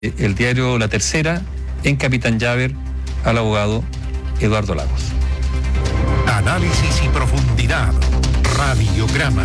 El diario La Tercera, en Capitán Llaver, al abogado Eduardo Lagos. Análisis y profundidad. Radiograma.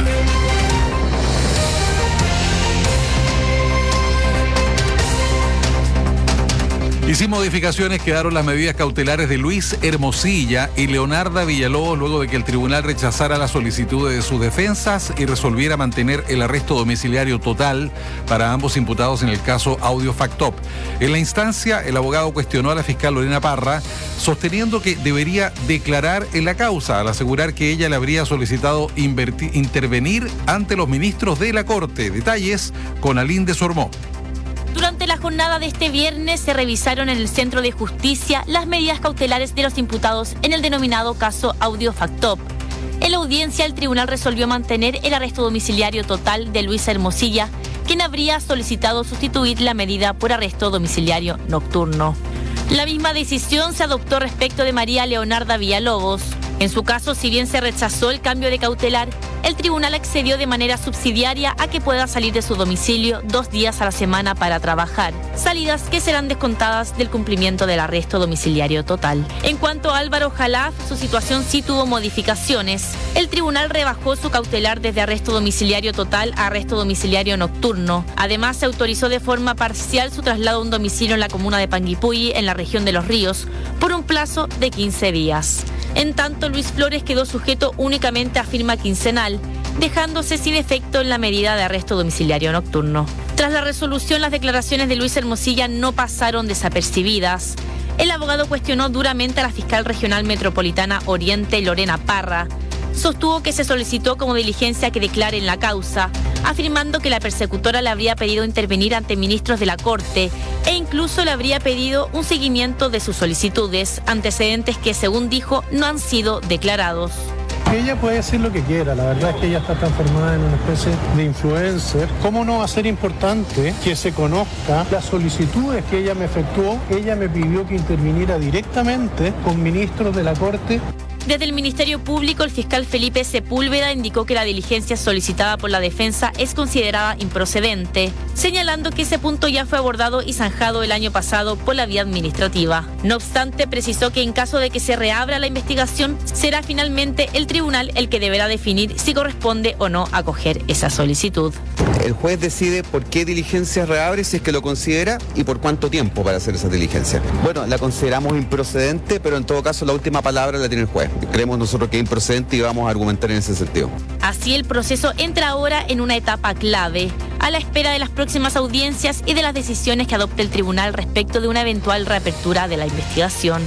Y sin modificaciones quedaron las medidas cautelares de Luis Hermosilla y Leonarda Villalobos luego de que el tribunal rechazara las solicitudes de sus defensas y resolviera mantener el arresto domiciliario total para ambos imputados en el caso Audio Factop. En la instancia, el abogado cuestionó a la fiscal Lorena Parra, sosteniendo que debería declarar en la causa al asegurar que ella le habría solicitado intervenir ante los ministros de la Corte. Detalles con Aline de Sormó. Durante la jornada de este viernes se revisaron en el Centro de Justicia las medidas cautelares de los imputados en el denominado caso Audio Factop. En la audiencia, el tribunal resolvió mantener el arresto domiciliario total de Luis Hermosilla, quien habría solicitado sustituir la medida por arresto domiciliario nocturno. La misma decisión se adoptó respecto de María Leonarda Villalobos. En su caso, si bien se rechazó el cambio de cautelar, el tribunal accedió de manera subsidiaria a que pueda salir de su domicilio 2 días a la semana para trabajar, salidas que serán descontadas del cumplimiento del arresto domiciliario total. En cuanto a Álvaro Jalaf, su situación sí tuvo modificaciones. El tribunal rebajó su cautelar desde arresto domiciliario total a arresto domiciliario nocturno. Además, se autorizó de forma parcial su traslado a un domicilio en la comuna de Panguipulli, en la región de Los Ríos, por un plazo de 15 días. En tanto, Luis Flores quedó sujeto únicamente a firma quincenal, dejándose sin efecto en la medida de arresto domiciliario nocturno. Tras la resolución, las declaraciones de Luis Hermosilla no pasaron desapercibidas. El abogado cuestionó duramente a la fiscal regional metropolitana Oriente, Lorena Parra. Sostuvo que se solicitó como diligencia que declare en la causa, afirmando que la persecutora le habría pedido intervenir ante ministros de la Corte e incluso le habría pedido un seguimiento de sus solicitudes, antecedentes que, según dijo, no han sido declarados. Ella puede decir lo que quiera, la verdad es que ella está transformada en una especie de influencer. ¿Cómo no va a ser importante que se conozca las solicitudes que ella me efectuó? Ella me pidió que interviniera directamente con ministros de la Corte. Desde el Ministerio Público, el fiscal Felipe Sepúlveda indicó que la diligencia solicitada por la defensa es considerada improcedente, señalando que ese punto ya fue abordado y zanjado el año pasado por la vía administrativa. No obstante, precisó que en caso de que se reabra la investigación, será finalmente el tribunal el que deberá definir si corresponde o no acoger esa solicitud. El juez decide por qué diligencia reabre, si es que lo considera, y por cuánto tiempo para hacer esa diligencia. Bueno, la consideramos improcedente, pero en todo caso la última palabra la tiene el juez. Creemos nosotros que es improcedente y vamos a argumentar en ese sentido. Así, el proceso entra ahora en una etapa clave, a la espera de las próximas audiencias y de las decisiones que adopte el tribunal respecto de una eventual reapertura de la investigación.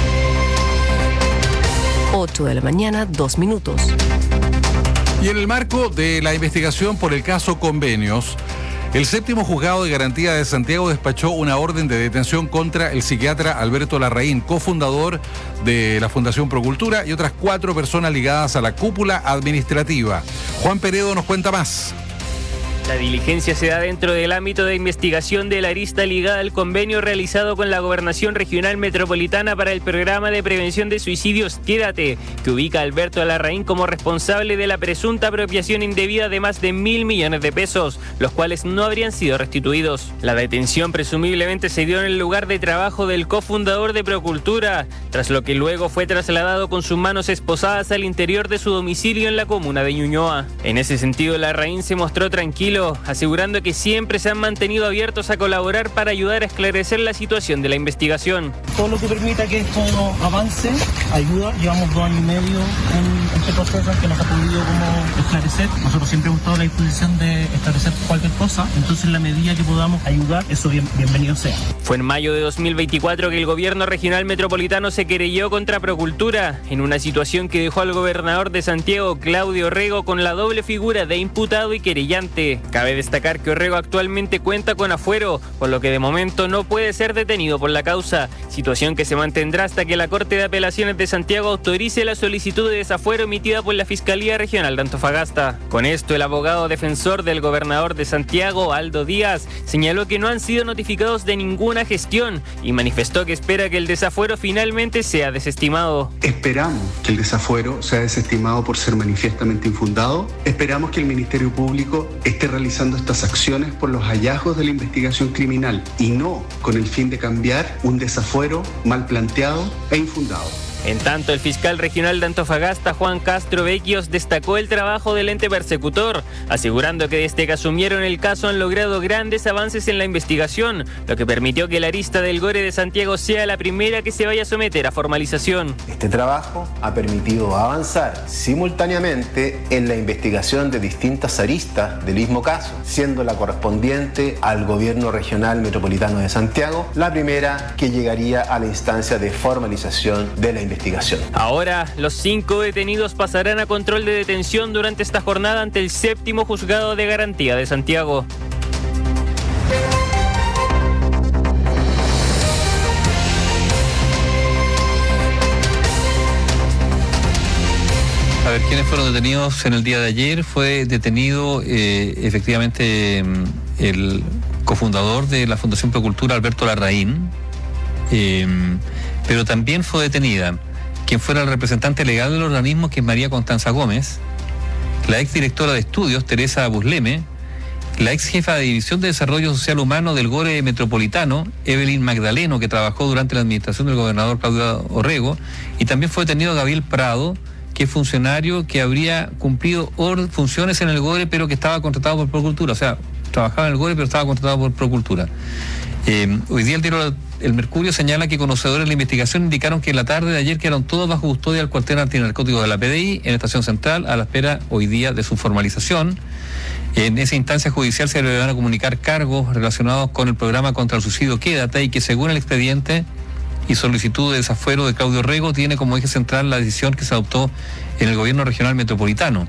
8 de la mañana, 2 minutos. Y en el marco de la investigación por el caso Convenios, el 7º Juzgado de Garantía de Santiago despachó una orden de detención contra el psiquiatra Alberto Larraín, cofundador de la Fundación Procultura, y otras 4 personas ligadas a la cúpula administrativa. Juan Peredo nos cuenta más. La diligencia se da dentro del ámbito de investigación de la arista ligada al convenio realizado con la Gobernación Regional Metropolitana para el Programa de Prevención de Suicidios Quédate, que ubica a Alberto Larraín como responsable de la presunta apropiación indebida de más de 1.000 millones de pesos, los cuales no habrían sido restituidos. La detención presumiblemente se dio en el lugar de trabajo del cofundador de Procultura, tras lo que luego fue trasladado con sus manos esposadas al interior de su domicilio en la comuna de Ñuñoa. En ese sentido, Larraín se mostró tranquilo, asegurando que siempre se han mantenido abiertos a colaborar para ayudar a esclarecer la situación de la investigación. Todo lo que permita que esto avance ayuda. Llevamos 2 años y medio en este proceso que nos ha podido como esclarecer. Nosotros siempre hemos estado a la disposición de esclarecer cualquier cosa, entonces en la medida que podamos ayudar, eso bienvenido sea. Fue en mayo de 2024 que el gobierno regional metropolitano se querelló contra Procultura, en una situación que dejó al gobernador de Santiago, Claudio Orrego, con la doble figura de imputado y querellante. Cabe destacar que Orrego actualmente cuenta con afuero, por lo que de momento no puede ser detenido por la causa, situación que se mantendrá hasta que la Corte de Apelaciones de Santiago autorice la solicitud de desafuero emitida por la Fiscalía Regional de Antofagasta. Con esto, el abogado defensor del gobernador de Santiago, Aldo Díaz, señaló que no han sido notificados de ninguna gestión y manifestó que espera que el desafuero finalmente sea desestimado. Esperamos que el desafuero sea desestimado por ser manifiestamente infundado. Esperamos que el Ministerio Público esté realizando estas acciones por los hallazgos de la investigación criminal y no con el fin de cambiar un desafuero mal planteado e infundado. En tanto, el fiscal regional de Antofagasta, Juan Castro Vecchios, destacó el trabajo del ente persecutor, asegurando que desde que asumieron el caso han logrado grandes avances en la investigación, lo que permitió que la arista del Gore de Santiago sea la primera que se vaya a someter a formalización. Este trabajo ha permitido avanzar simultáneamente en la investigación de distintas aristas del mismo caso, siendo la correspondiente al Gobierno Regional Metropolitano de Santiago la primera que llegaría a la instancia de formalización de la investigación. Ahora, los 5 detenidos pasarán a control de detención durante esta jornada ante el 7º Juzgado de Garantía de Santiago. A ver, ¿quiénes fueron detenidos en el día de ayer? Fue detenido efectivamente el cofundador de la Fundación Procultura, Alberto Larraín, pero también fue detenida quien fuera el representante legal del organismo, que es María Constanza Gómez, la exdirectora de estudios, Teresa Busleme, la ex jefa de División de Desarrollo Social Humano del Gore Metropolitano, Evelyn Magdaleno, que trabajó durante la administración del gobernador Claudio Orrego, y también fue detenido Gabriel Prado, que es funcionario que habría cumplido funciones en el Gore, pero que estaba contratado por Procultura, o sea, trabajaba en el Gore, pero estaba contratado por Procultura. Hoy día el diario El Mercurio señala que conocedores de la investigación indicaron que en la tarde de ayer quedaron todos bajo custodia del cuartel antinarcótico de la PDI en Estación Central, a la espera hoy día de su formalización. En esa instancia judicial se le van a comunicar cargos relacionados con el programa contra el suicidio Quédate, y que según el expediente y solicitud de desafuero de Claudio Orrego tiene como eje central la decisión que se adoptó en el Gobierno Regional Metropolitano.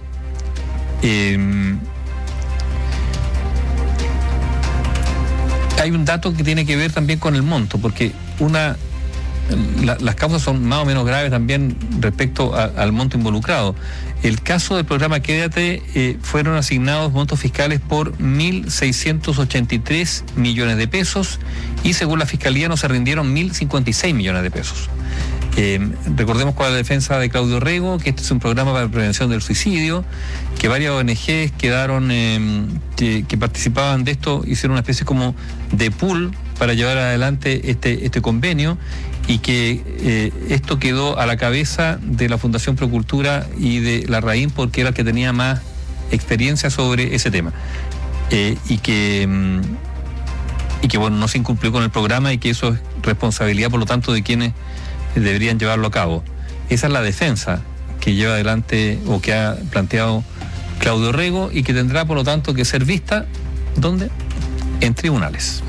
Hay un dato que tiene que ver también con el monto, porque las causas son más o menos graves también respecto al monto involucrado. El caso del programa Quédate fueron asignados montos fiscales por 1.683 millones de pesos y según la Fiscalía no se rindieron 1.056 millones de pesos. Recordemos cuál es la defensa de Claudio Orrego, que este es un programa para la prevención del suicidio, que varias ONGs quedaron que participaban de esto, hicieron una especie como de pool para llevar adelante este convenio, y que esto quedó a la cabeza de la Fundación Procultura y de Larraín, porque era el que tenía más experiencia sobre ese tema, y que bueno, no se incumplió con el programa, y que eso es responsabilidad por lo tanto de quienes deberían llevarlo a cabo. Esa es la defensa que lleva adelante o que ha planteado Claudio Orrego, y que tendrá por lo tanto que ser vista ¿dónde? En tribunales.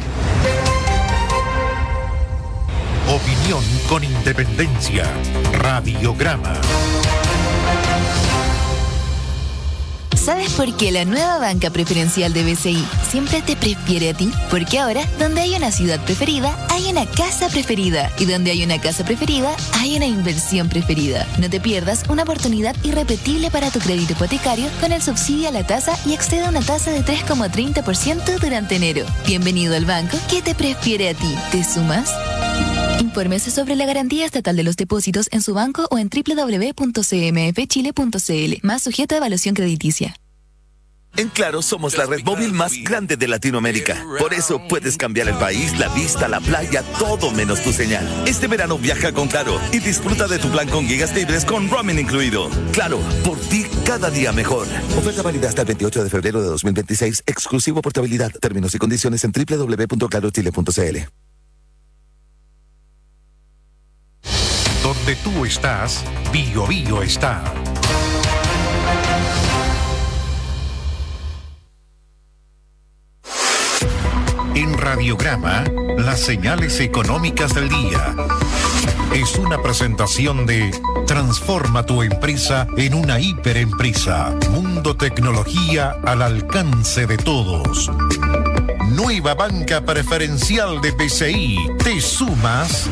Opinión con independencia. Radiograma. ¿Sabes por qué la nueva banca preferencial de BCI siempre te prefiere a ti? Porque ahora, donde hay una ciudad preferida, hay una casa preferida. Y donde hay una casa preferida, hay una inversión preferida. No te pierdas una oportunidad irrepetible para tu crédito hipotecario con el subsidio a la tasa y accede a una tasa de 3,30% durante enero. Bienvenido al banco que te prefiere a ti. ¿Te sumas? Infórmese sobre la garantía estatal de los depósitos en su banco o en www.cmfchile.cl. Más sujeto a evaluación crediticia. En Claro somos la red móvil más grande de Latinoamérica. Por eso puedes cambiar el país, la vista, la playa, todo menos tu señal. Este verano viaja con Claro y disfruta de tu plan con gigas libres con roaming incluido. Claro, por ti cada día mejor. Oferta válida hasta el 28 de febrero de 2026. Exclusivo portabilidad. Términos y condiciones en www.clarochile.cl. Donde tú estás, Bio Bio está. En Radiograma, las señales económicas del día. Es una presentación de Transforma tu empresa en una hiperempresa. Mundo Tecnología al alcance de todos. Nueva banca preferencial de BCI. ¿Te sumas?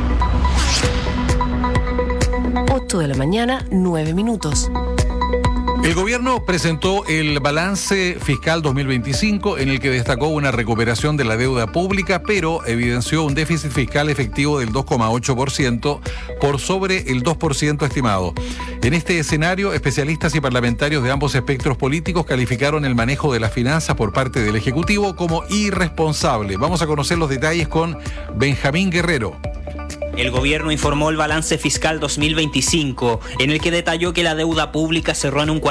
8 de la mañana, 9 minutos. El gobierno presentó el balance fiscal 2025 en el que destacó una recuperación de la deuda pública, pero evidenció un déficit fiscal efectivo del 2,8% por sobre el 2% estimado. En este escenario, especialistas y parlamentarios de ambos espectros políticos calificaron el manejo de las finanzas por parte del Ejecutivo como irresponsable. Vamos a conocer los detalles con Benjamín Guerrero. El gobierno informó el balance fiscal 2025, en el que detalló que la deuda pública cerró en un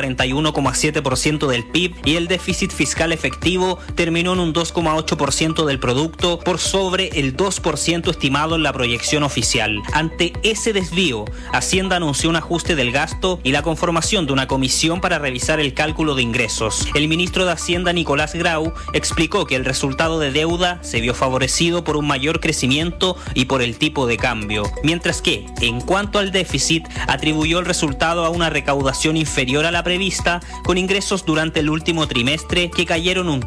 41,7% del PIB y el déficit fiscal efectivo terminó en un 2,8% del producto, por sobre el 2% estimado en la proyección oficial. Ante ese desvío, Hacienda anunció un ajuste del gasto y la conformación de una comisión para revisar el cálculo de ingresos. El ministro de Hacienda, Nicolás Grau, explicó que el resultado de deuda se vio favorecido por un mayor crecimiento y por el tipo de cambio, mientras que, en cuanto al déficit, atribuyó el resultado a una recaudación inferior a la prevista, con ingresos durante el último trimestre que cayeron un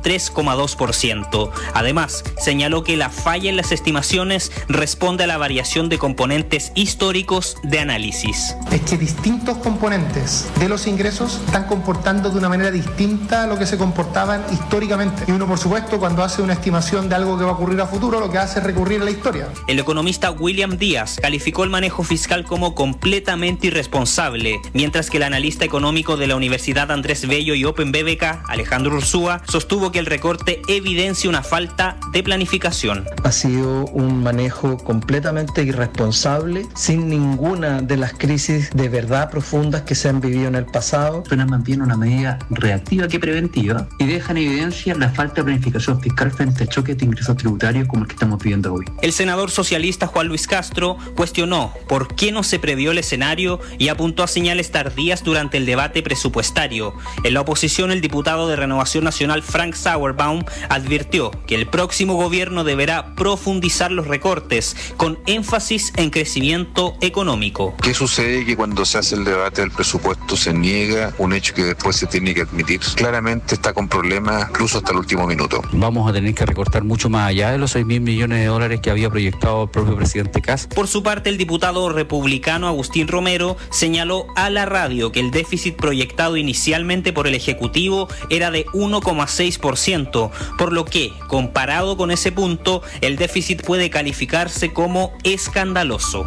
3,2%. Además, señaló que la falla en las estimaciones responde a la variación de componentes históricos de análisis. Es que distintos componentes de los ingresos están comportando de una manera distinta a lo que se comportaban históricamente. Y uno, por supuesto, cuando hace una estimación de algo que va a ocurrir a futuro, lo que hace es recurrir a la historia. El economista William Díaz calificó el manejo fiscal como completamente irresponsable, mientras que el analista económico de la Universidad Andrés Bello y Open BBK, Alejandro Ursúa, sostuvo que el recorte evidencia una falta de planificación. Ha sido un manejo completamente irresponsable, sin ninguna de las crisis de verdad profundas que se han vivido en el pasado. Suena más bien una medida reactiva que preventiva y deja en evidencia la falta de planificación fiscal frente a choques de ingresos tributarios como el que estamos viviendo hoy. El senador socialista Juan Luis Castro cuestionó por qué no se previó el escenario y apuntó a señales tardías durante el debate presupuestario. En la oposición, el diputado de Renovación Nacional Frank Sauerbaum advirtió que el próximo gobierno deberá profundizar los recortes con énfasis en crecimiento económico. ¿Qué sucede? Que cuando se hace el debate del presupuesto se niega un hecho que después se tiene que admitir. Claramente está con problemas incluso hasta el último minuto. Vamos a tener que recortar mucho más allá de los 6.000 millones de dólares que había proyectado el propio presidente Kast. Por su parte, el diputado republicano Agustín Romero señaló a la radio que el déficit proyectado inicialmente por el Ejecutivo era de 1,6%, por lo que, comparado con ese punto, el déficit puede calificarse como escandaloso.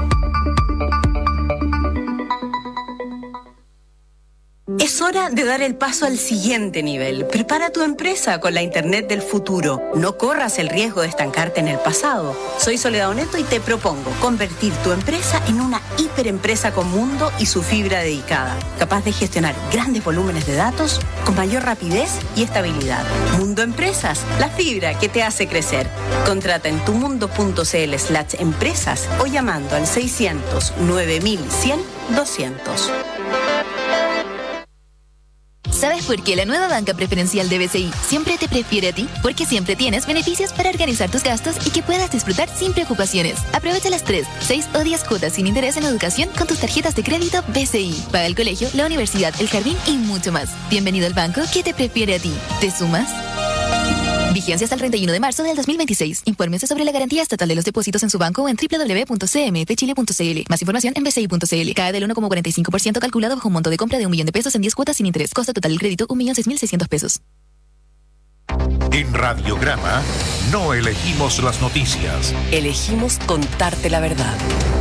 Es hora de dar el paso al siguiente nivel. Prepara tu empresa con la Internet del futuro. No corras el riesgo de estancarte en el pasado. Soy Soledad Oneto y te propongo convertir tu empresa en una hiperempresa con mundo y su fibra dedicada, capaz de gestionar grandes volúmenes de datos con mayor rapidez y estabilidad. Mundo Empresas, la fibra que te hace crecer. Contrata en tumundo.cl/empresas o llamando al 600 9100 200. ¿Sabes por qué la nueva banca preferencial de BCI siempre te prefiere a ti? Porque siempre tienes beneficios para organizar tus gastos y que puedas disfrutar sin preocupaciones. Aprovecha las 3, 6 o 10 cuotas sin interés en educación con tus tarjetas de crédito BCI. Paga el colegio, la universidad, el jardín y mucho más. Bienvenido al banco que te prefiere a ti. ¿Te sumas? Vigencia hasta el 31 de marzo del 2026. Infórmese sobre la garantía estatal de los depósitos en su banco o en www.cmfchile.cl. Más información en bci.cl. Cae del 1,45% calculado bajo un monto de compra de $1.000.000 en 10 cuotas sin interés. Costo total del crédito $1.006.600. En Radiograma no elegimos las noticias. Elegimos contarte la verdad.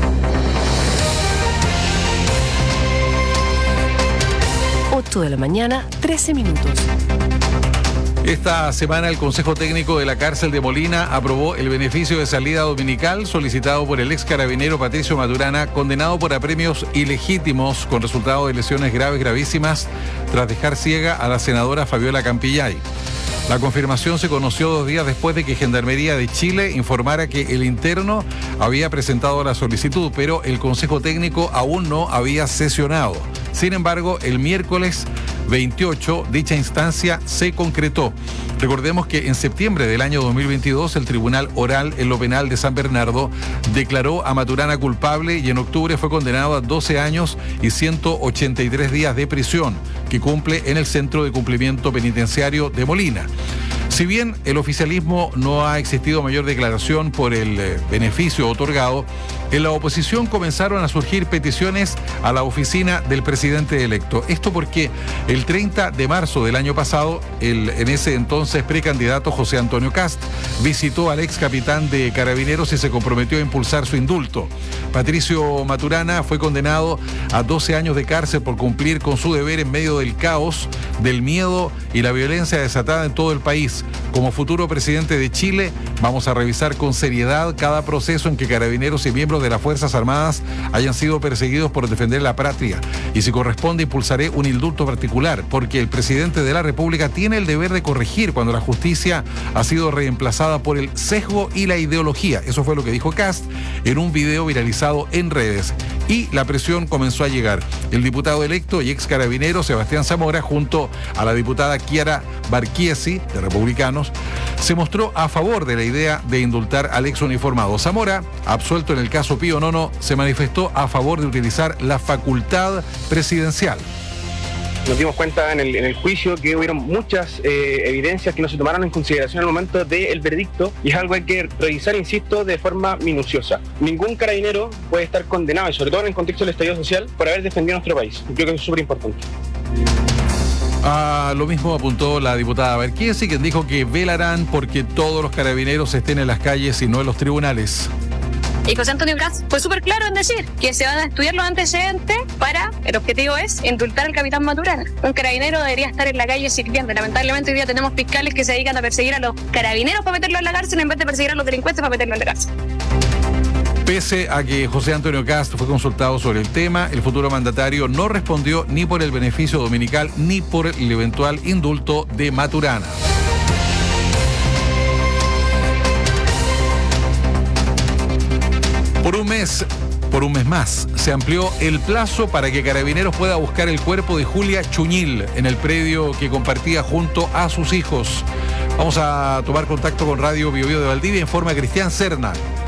8 de la mañana, 13 minutos. Esta semana el Consejo Técnico de la Cárcel de Molina aprobó el beneficio de salida dominical solicitado por el ex carabinero Patricio Maturana, condenado por apremios ilegítimos con resultado de lesiones gravísimas tras dejar ciega a la senadora Fabiola Campillay. La confirmación se conoció 2 días después de que Gendarmería de Chile informara que el interno había presentado la solicitud, pero el Consejo Técnico aún no había sesionado. Sin embargo, el miércoles 28 dicha instancia se concretó. Recordemos que en septiembre del año 2022 el Tribunal Oral en lo Penal de San Bernardo declaró a Maturana culpable y en octubre fue condenado a 12 años y 183 días de prisión que cumple en el Centro de Cumplimiento Penitenciario de Molina. Si bien el oficialismo no ha existido mayor declaración por el beneficio otorgado, en la oposición comenzaron a surgir peticiones a la oficina del presidente electo. Esto porque el 30 de marzo del año pasado, el en ese entonces precandidato José Antonio Kast visitó al ex capitán de Carabineros y se comprometió a impulsar su indulto. Patricio Maturana fue condenado a 12 años de cárcel por cumplir con su deber en medio del caos, del miedo y la violencia desatada en todo el país. Como futuro presidente de Chile, vamos a revisar con seriedad cada proceso en que carabineros y miembros de las Fuerzas Armadas hayan sido perseguidos por defender la patria. Y si corresponde, impulsaré un indulto particular, porque el presidente de la República tiene el deber de corregir cuando la justicia ha sido reemplazada por el sesgo y la ideología. Eso fue lo que dijo Kast en un video viralizado en redes. Y la presión comenzó a llegar. El diputado electo y ex carabinero Sebastián Zamora, junto a la diputada Chiara Barchiesi, de Republicanos, se mostró a favor de la idea de indultar al ex uniformado. Zamora, absuelto en el caso Pío Nono, se manifestó a favor de utilizar la facultad presidencial. Nos dimos cuenta en el juicio que hubieron muchas evidencias que no se tomaron en consideración al momento del veredicto, y es algo que hay que revisar, insisto, de forma minuciosa. Ningún carabinero puede estar condenado, y sobre todo en el contexto del estallido social, por haber defendido a nuestro país. Creo que es súper importante. Lo mismo apuntó la diputada Barchiesi, quien dijo que velarán porque todos los carabineros estén en las calles y no en los tribunales. Y José Antonio Kast fue súper claro en decir que se van a estudiar los antecedentes para, el objetivo es indultar al capitán Maturana. Un carabinero debería estar en la calle sirviendo. Lamentablemente hoy día tenemos fiscales que se dedican a perseguir a los carabineros para meterlos en la cárcel en vez de perseguir a los delincuentes para meterlos en la cárcel. Pese a que José Antonio Kast fue consultado sobre el tema, el futuro mandatario no respondió ni por el beneficio dominical ni por el eventual indulto de Maturana. Por un mes más, se amplió el plazo para que Carabineros pueda buscar el cuerpo de Julia Chuñil en el predio que compartía junto a sus hijos. Vamos a tomar contacto con Radio Biobío de Valdivia, informa Cristian Serna.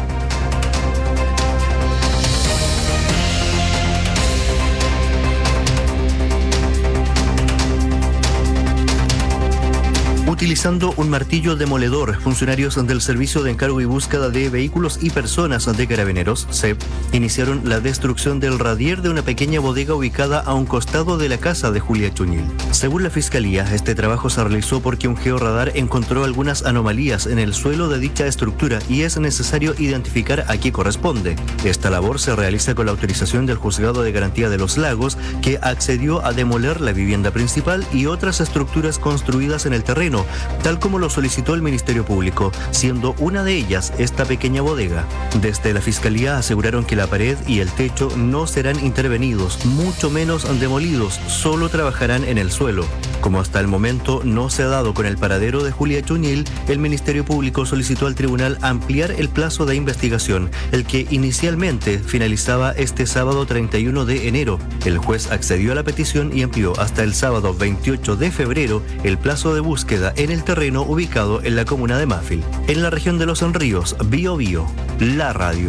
Utilizando un martillo demoledor, funcionarios del Servicio de Encargo y Búsqueda de Vehículos y Personas de Carabineros, SEP, iniciaron la destrucción del radier de una pequeña bodega ubicada a un costado de la casa de Julia Chuñil. Según la Fiscalía, este trabajo se realizó porque un georradar encontró algunas anomalías en el suelo de dicha estructura y es necesario identificar a qué corresponde. Esta labor se realiza con la autorización del Juzgado de Garantía de los Lagos, que accedió a demoler la vivienda principal y otras estructuras construidas en el terreno, tal como lo solicitó el Ministerio Público, siendo una de ellas esta pequeña bodega. Desde la Fiscalía aseguraron que la pared y el techo no serán intervenidos, mucho menos demolidos, solo trabajarán en el suelo. Como hasta el momento no se ha dado con el paradero de Julia Chuñil, el Ministerio Público solicitó al tribunal ampliar el plazo de investigación, el que inicialmente finalizaba este sábado 31 de enero. El juez accedió a la petición y amplió hasta el sábado 28 de febrero el plazo de búsqueda en el terreno ubicado en la comuna de Mafil, en la región de Los Ríos. Biobío, la radio.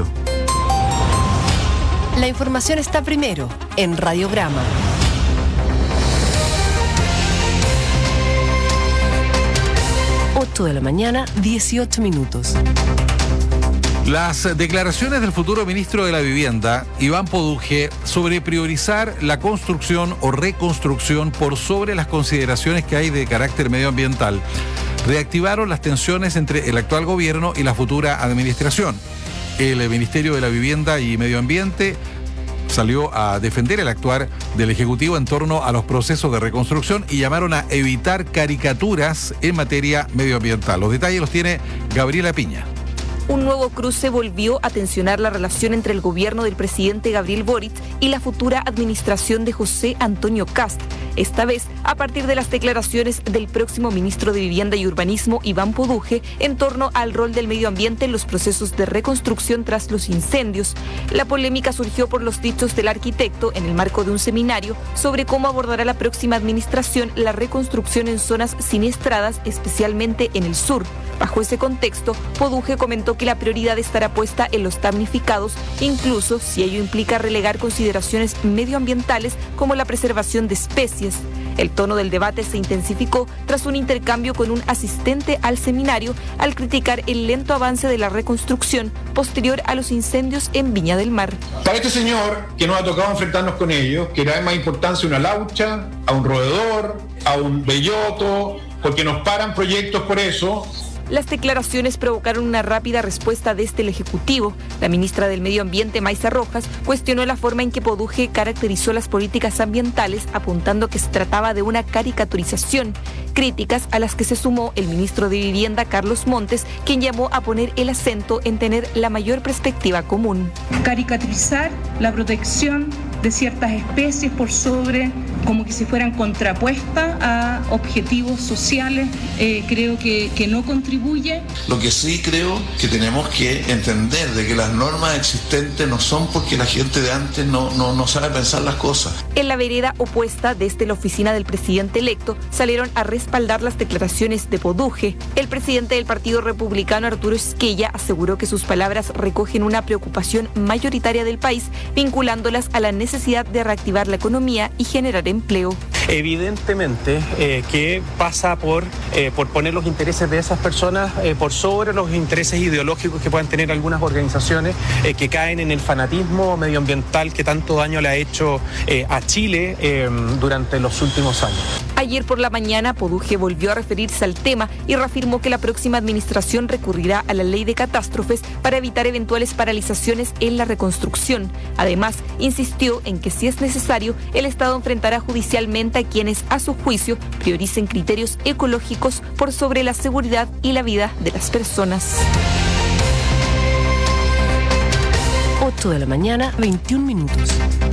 La información está primero en Radiograma. De la mañana, 18 minutos. Las declaraciones del futuro ministro de la Vivienda, Iván Poduje, sobre priorizar la construcción o reconstrucción por sobre las consideraciones que hay de carácter medioambiental, reactivaron las tensiones entre el actual gobierno y la futura administración. El Ministerio de la Vivienda y Medio Ambiente salió a defender el actuar del Ejecutivo en torno a los procesos de reconstrucción y llamaron a evitar caricaturas en materia medioambiental. Los detalles los tiene Gabriela Piña. Un nuevo cruce volvió a tensionar la relación entre el gobierno del presidente Gabriel Boric y la futura administración de José Antonio Kast, esta vez a partir de las declaraciones del próximo ministro de Vivienda y Urbanismo, Iván Poduje, en torno al rol del medio ambiente en los procesos de reconstrucción tras los incendios. La polémica surgió por los dichos del arquitecto en el marco de un seminario sobre cómo abordará la próxima administración la reconstrucción en zonas siniestradas, especialmente en el sur. Bajo ese contexto, Poduje comentó que la prioridad estará puesta en los damnificados, incluso si ello implica relegar consideraciones medioambientales como la preservación de especies. El tono del debate se intensificó tras un intercambio con un asistente al seminario al criticar el lento avance de la reconstrucción posterior a los incendios en Viña del Mar. Para este señor, que nos ha tocado enfrentarnos con ellos, que le da más importancia a una laucha, a un roedor, a un belloto, porque nos paran proyectos por eso. Las declaraciones provocaron una rápida respuesta desde el Ejecutivo. La ministra del Medio Ambiente, Maysa Rojas, cuestionó la forma en que Poduje caracterizó las políticas ambientales, apuntando que se trataba de una caricaturización. Críticas a las que se sumó el ministro de Vivienda, Carlos Montes, quien llamó a poner el acento en tener la mayor perspectiva común. Caricaturizar la protección de ciertas especies por sobre, como que si fueran contrapuestas a objetivos sociales, creo que no contribuye. Lo que sí creo que tenemos que entender de que las normas existentes no son porque la gente de antes no sabe pensar las cosas. En la vereda opuesta, desde la oficina del presidente electo, salieron a respaldar las declaraciones de Poduje. El presidente del Partido Republicano, Arturo Esquella, aseguró que sus palabras recogen una preocupación mayoritaria del país, vinculándolas a la necesidad de reactivar la economía y generar empleo. Evidentemente que pasa por poner los intereses de esas personas por sobre los intereses ideológicos que puedan tener algunas organizaciones que caen en el fanatismo medioambiental que tanto daño le ha hecho a Chile durante los últimos años. Ayer por la mañana, Poduje volvió a referirse al tema y reafirmó que la próxima administración recurrirá a la ley de catástrofes para evitar eventuales paralizaciones en la reconstrucción. Además, insistió en que si es necesario, el Estado enfrentará judicialmente a quienes, a su juicio, prioricen criterios ecológicos por sobre la seguridad y la vida de las personas. 8 de la mañana, 21 minutos.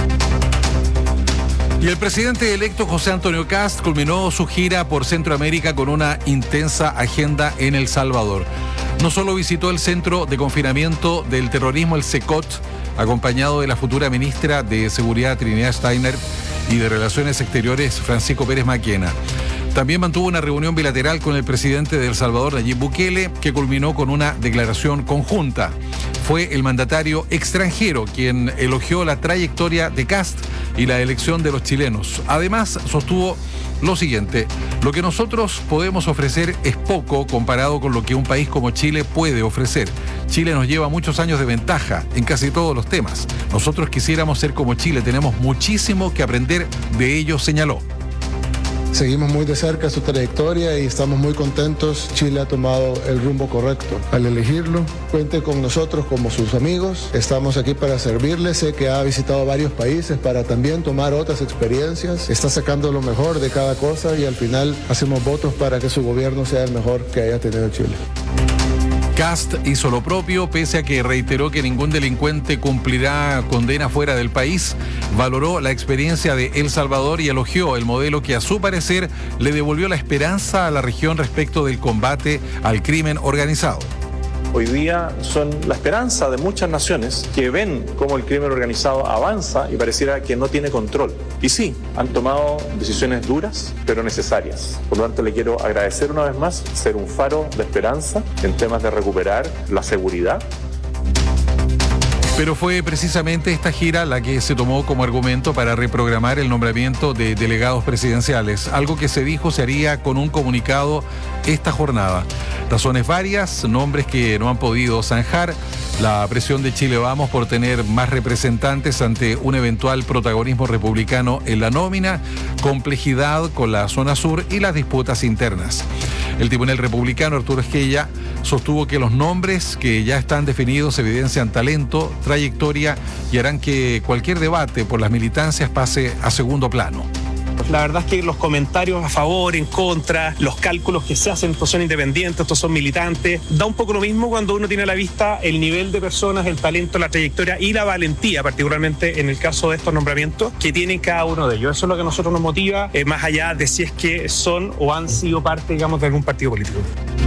Y el presidente electo José Antonio Kast culminó su gira por Centroamérica con una intensa agenda en El Salvador. No solo visitó el centro de confinamiento del terrorismo, el CECOT, acompañado de la futura ministra de Seguridad Trinidad Steiner y de Relaciones Exteriores Francisco Pérez Maquena. También mantuvo una reunión bilateral con el presidente de El Salvador, Nayib Bukele, que culminó con una declaración conjunta. Fue el mandatario extranjero quien elogió la trayectoria de Kast y la elección de los chilenos. Además, sostuvo lo siguiente: lo que nosotros podemos ofrecer es poco comparado con lo que un país como Chile puede ofrecer. Chile nos lleva muchos años de ventaja en casi todos los temas. Nosotros quisiéramos ser como Chile, tenemos muchísimo que aprender de ellos, señaló. Seguimos muy de cerca su trayectoria y estamos muy contentos. Chile ha tomado el rumbo correcto al elegirlo. Cuente con nosotros como sus amigos. Estamos aquí para servirle. Sé que ha visitado varios países para también tomar otras experiencias. Está sacando lo mejor de cada cosa y al final hacemos votos para que su gobierno sea el mejor que haya tenido Chile. Kast hizo lo propio, pese a que reiteró que ningún delincuente cumplirá condena fuera del país. Valoró la experiencia de El Salvador y elogió el modelo que, a su parecer, le devolvió la esperanza a la región respecto del combate al crimen organizado. Hoy día son la esperanza de muchas naciones que ven cómo el crimen organizado avanza y pareciera que no tiene control. Y sí, han tomado decisiones duras, pero necesarias. Por lo tanto, le quiero agradecer una vez más, ser un faro de esperanza en temas de recuperar la seguridad. Pero fue precisamente esta gira la que se tomó como argumento para reprogramar el nombramiento de delegados presidenciales, algo que se dijo se haría con un comunicado esta jornada. Razones varias, nombres que no han podido zanjar, la presión de Chile Vamos por tener más representantes ante un eventual protagonismo republicano en la nómina, complejidad con la zona sur y las disputas internas. El tribunal republicano Arturo Esquella sostuvo que los nombres que ya están definidos evidencian talento, trayectoria y harán que cualquier debate por las militancias pase a segundo plano. La verdad es que los comentarios a favor, en contra, los cálculos que se hacen, estos son independientes, estos son militantes, da un poco lo mismo cuando uno tiene a la vista el nivel de personas, el talento, la trayectoria y la valentía, particularmente en el caso de estos nombramientos, que tienen cada uno de ellos. Eso es lo que a nosotros nos motiva, más allá de si es que son o han sido parte, digamos, de algún partido político.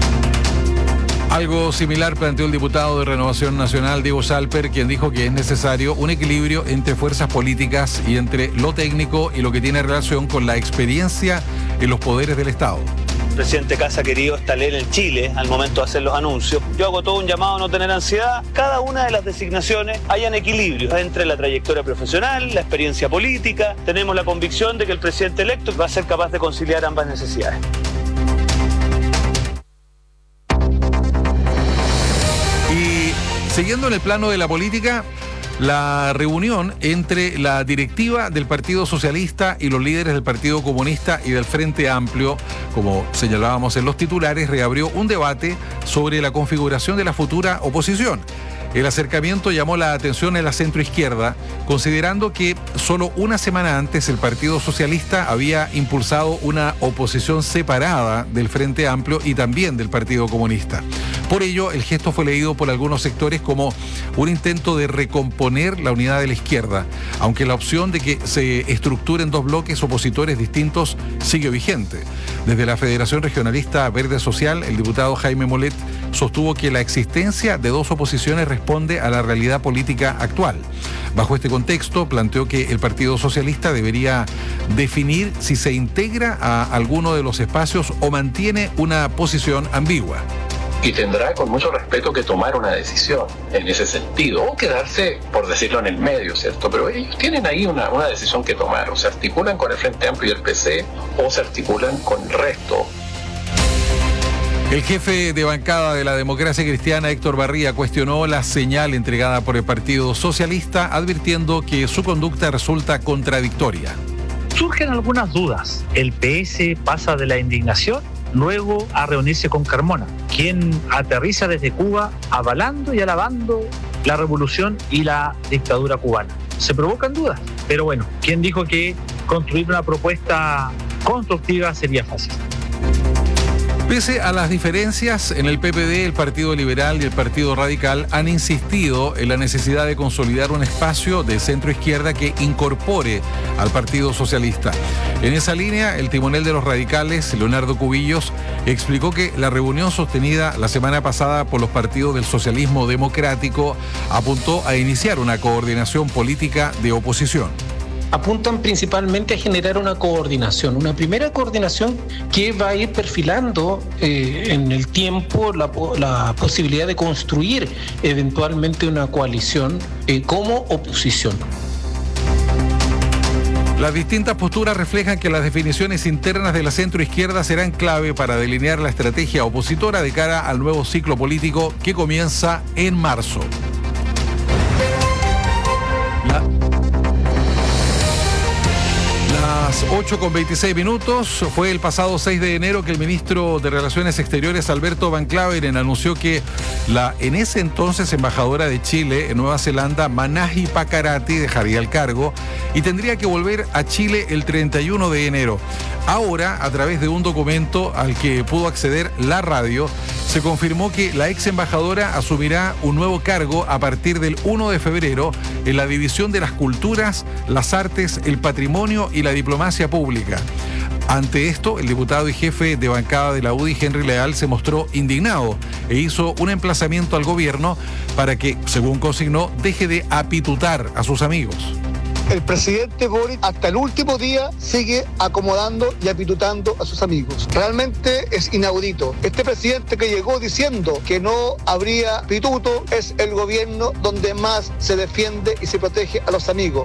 Algo similar planteó el diputado de Renovación Nacional, Diego Salper, quien dijo que es necesario un equilibrio entre fuerzas políticas y entre lo técnico y lo que tiene relación con la experiencia en los poderes del Estado. presidente Kast ha querido establecer en Chile al momento de hacer los anuncios. Yo hago todo un llamado a no tener ansiedad. Cada una de las designaciones hayan equilibrio entre la trayectoria profesional, la experiencia política. Tenemos la convicción de que el presidente electo va a ser capaz de conciliar ambas necesidades. Y siguiendo en el plano de la política, la reunión entre la directiva del Partido Socialista y los líderes del Partido Comunista y del Frente Amplio, como señalábamos en los titulares, reabrió un debate sobre la configuración de la futura oposición. El acercamiento llamó la atención de la centroizquierda, considerando que solo una semana antes el Partido Socialista había impulsado una oposición separada del Frente Amplio y también del Partido Comunista. Por ello, el gesto fue leído por algunos sectores como un intento de recomponer la unidad de la izquierda, aunque la opción de que se estructuren dos bloques opositores distintos sigue vigente. Desde la Federación Regionalista Verde Social, el diputado Jaime Molet sostuvo que la existencia de dos oposiciones responde a la realidad política actual. Bajo este contexto, planteó que el Partido Socialista debería definir si se integra a alguno de los espacios o mantiene una posición ambigua. Y tendrá con mucho respeto que tomar una decisión en ese sentido, o quedarse, por decirlo, en el medio, ¿cierto? Pero ellos tienen ahí una decisión que tomar, o se articulan con el Frente Amplio y el PC, o se articulan con el resto. El jefe de bancada de la Democracia Cristiana, Héctor Barría, cuestionó la señal entregada por el Partido Socialista, advirtiendo que su conducta resulta contradictoria. Surgen algunas dudas. El PS pasa de la indignación luego a reunirse con Carmona, quien aterriza desde Cuba avalando y alabando la revolución y la dictadura cubana. Se provocan dudas, pero bueno, ¿quién dijo que construir una propuesta constructiva sería fácil? Pese a las diferencias, en el PPD, el Partido Liberal y el Partido Radical han insistido en la necesidad de consolidar un espacio de centro-izquierda que incorpore al Partido Socialista. En esa línea, el timonel de los radicales, Leonardo Cubillos, explicó que la reunión sostenida la semana pasada por los partidos del socialismo democrático apuntó a iniciar una coordinación política de oposición. Apuntan principalmente a generar una primera coordinación que va a ir perfilando en el tiempo la posibilidad de construir eventualmente una coalición como oposición. Las distintas posturas reflejan que las definiciones internas de la centroizquierda serán clave para delinear la estrategia opositora de cara al nuevo ciclo político que comienza en marzo. Las 8:26 fue el pasado 6 de enero que el ministro de Relaciones Exteriores, Alberto Van Claveren, anunció que la en ese entonces embajadora de Chile en Nueva Zelanda, Manahi Pakarati, dejaría el cargo y tendría que volver a Chile el 31 de enero. Ahora, a través de un documento al que pudo acceder la radio, se confirmó que la ex embajadora asumirá un nuevo cargo a partir del 1 de febrero en la División de las Culturas, las Artes, el Patrimonio y la Diplomacia Pública. Ante esto, el diputado y jefe de bancada de la UDI, Henry Leal, se mostró indignado e hizo un emplazamiento al gobierno para que, según consignó, deje de apitutar a sus amigos. El presidente Boric hasta el último día sigue acomodando y apitutando a sus amigos. Realmente es inaudito. Este presidente que llegó diciendo que no habría pituto es el gobierno donde más se defiende y se protege a los amigos.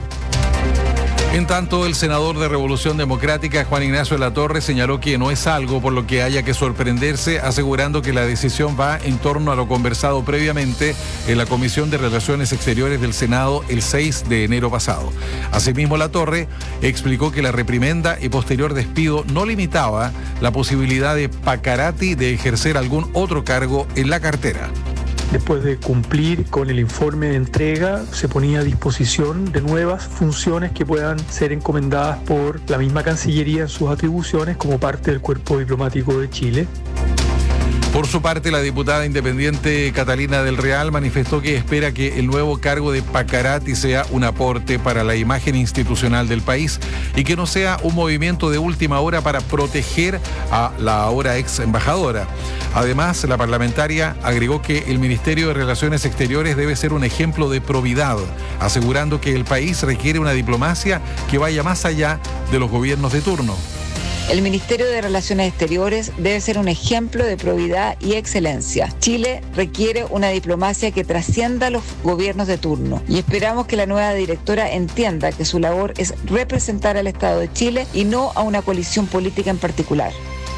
En tanto, el senador de Revolución Democrática, Juan Ignacio Latorre, señaló que no es algo por lo que haya que sorprenderse, asegurando que la decisión va en torno a lo conversado previamente en la Comisión de Relaciones Exteriores del Senado el 6 de enero pasado. Asimismo, Latorre explicó que la reprimenda y posterior despido no limitaba la posibilidad de Pakarati de ejercer algún otro cargo en la cartera. Después de cumplir con el informe de entrega, se ponía a disposición de nuevas funciones que puedan ser encomendadas por la misma Cancillería en sus atribuciones como parte del Cuerpo Diplomático de Chile. Por su parte, la diputada independiente Catalina del Real manifestó que espera que el nuevo cargo de Pakarati sea un aporte para la imagen institucional del país y que no sea un movimiento de última hora para proteger a la ahora ex embajadora. Además, la parlamentaria agregó que el Ministerio de Relaciones Exteriores debe ser un ejemplo de probidad, asegurando que el país requiere una diplomacia que vaya más allá de los gobiernos de turno. El Ministerio de Relaciones Exteriores debe ser un ejemplo de probidad y excelencia. Chile requiere una diplomacia que trascienda a los gobiernos de turno y esperamos que la nueva directora entienda que su labor es representar al Estado de Chile y no a una coalición política en particular.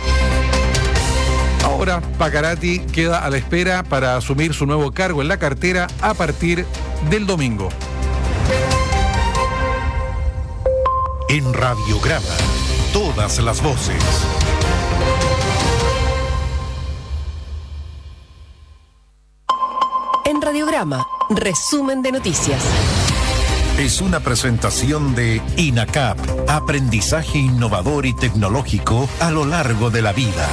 Ahora Paccarati queda a la espera para asumir su nuevo cargo en la cartera a partir del domingo. En Radiograma, todas las voces. En Radiograma, resumen de noticias. Es una presentación de INACAP, aprendizaje innovador y tecnológico a lo largo de la vida.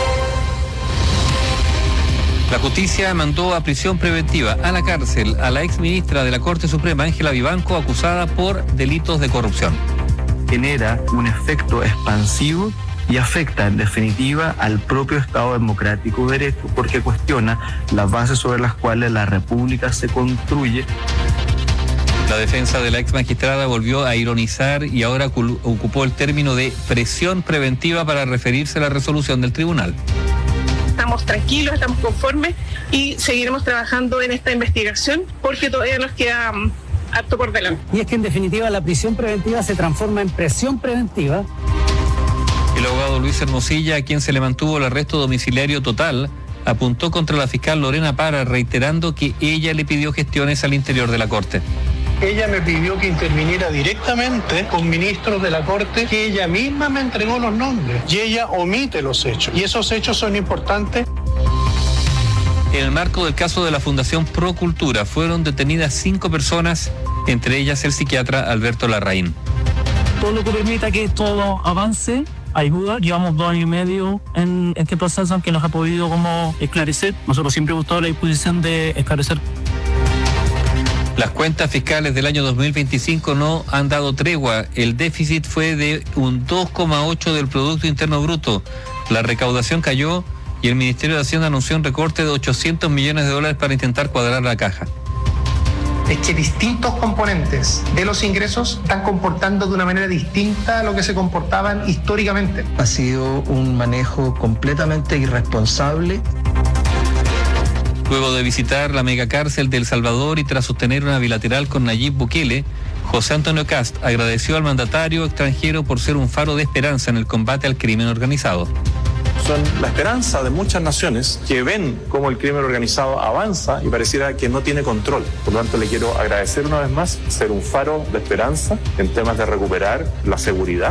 La justicia mandó a prisión preventiva a la cárcel a la exministra de la Corte Suprema, Ángela Vivanco, acusada por delitos de corrupción. Genera un efecto expansivo y afecta en definitiva al propio Estado democrático de derecho, porque cuestiona las bases sobre las cuales la República se construye. La defensa de la ex magistrada volvió a ironizar y ahora ocupó el término de presión preventiva para referirse a la resolución del tribunal. Estamos tranquilos, estamos conformes y seguiremos trabajando en esta investigación porque todavía nos queda harto por delante. Y es que en definitiva la prisión preventiva se transforma en presión preventiva. El abogado Luis Hermosilla, a quien se le mantuvo el arresto domiciliario total, apuntó contra la fiscal Lorena Parra, reiterando que ella le pidió gestiones al interior de la Corte. Ella me pidió que interviniera directamente con ministros de la Corte, que ella misma me entregó los nombres y ella omite los hechos. Y esos hechos son importantes. En el marco del caso de la Fundación Procultura fueron detenidas 5 personas, entre ellas el psiquiatra Alberto Larraín. Todo lo que permita que todo avance ayuda. Llevamos 2 años y medio en este proceso, aunque nos ha podido como esclarecer. Nosotros siempre hemos estado a la disposición de esclarecer. Las cuentas fiscales del año 2025 no han dado tregua. El déficit fue de un 2,8% del Producto Interno Bruto. La recaudación cayó y el Ministerio de Hacienda anunció un recorte de $800 millones para intentar cuadrar la caja. Es que distintos componentes de los ingresos están comportando de una manera distinta a lo que se comportaban históricamente. Ha sido un manejo completamente irresponsable. Luego de visitar la megacárcel de El Salvador y tras sostener una bilateral con Nayib Bukele, José Antonio Kast agradeció al mandatario extranjero por ser un faro de esperanza en el combate al crimen organizado. Son la esperanza de muchas naciones que ven cómo el crimen organizado avanza y pareciera que no tiene control. Por lo tanto, le quiero agradecer una vez más ser un faro de esperanza en temas de recuperar la seguridad.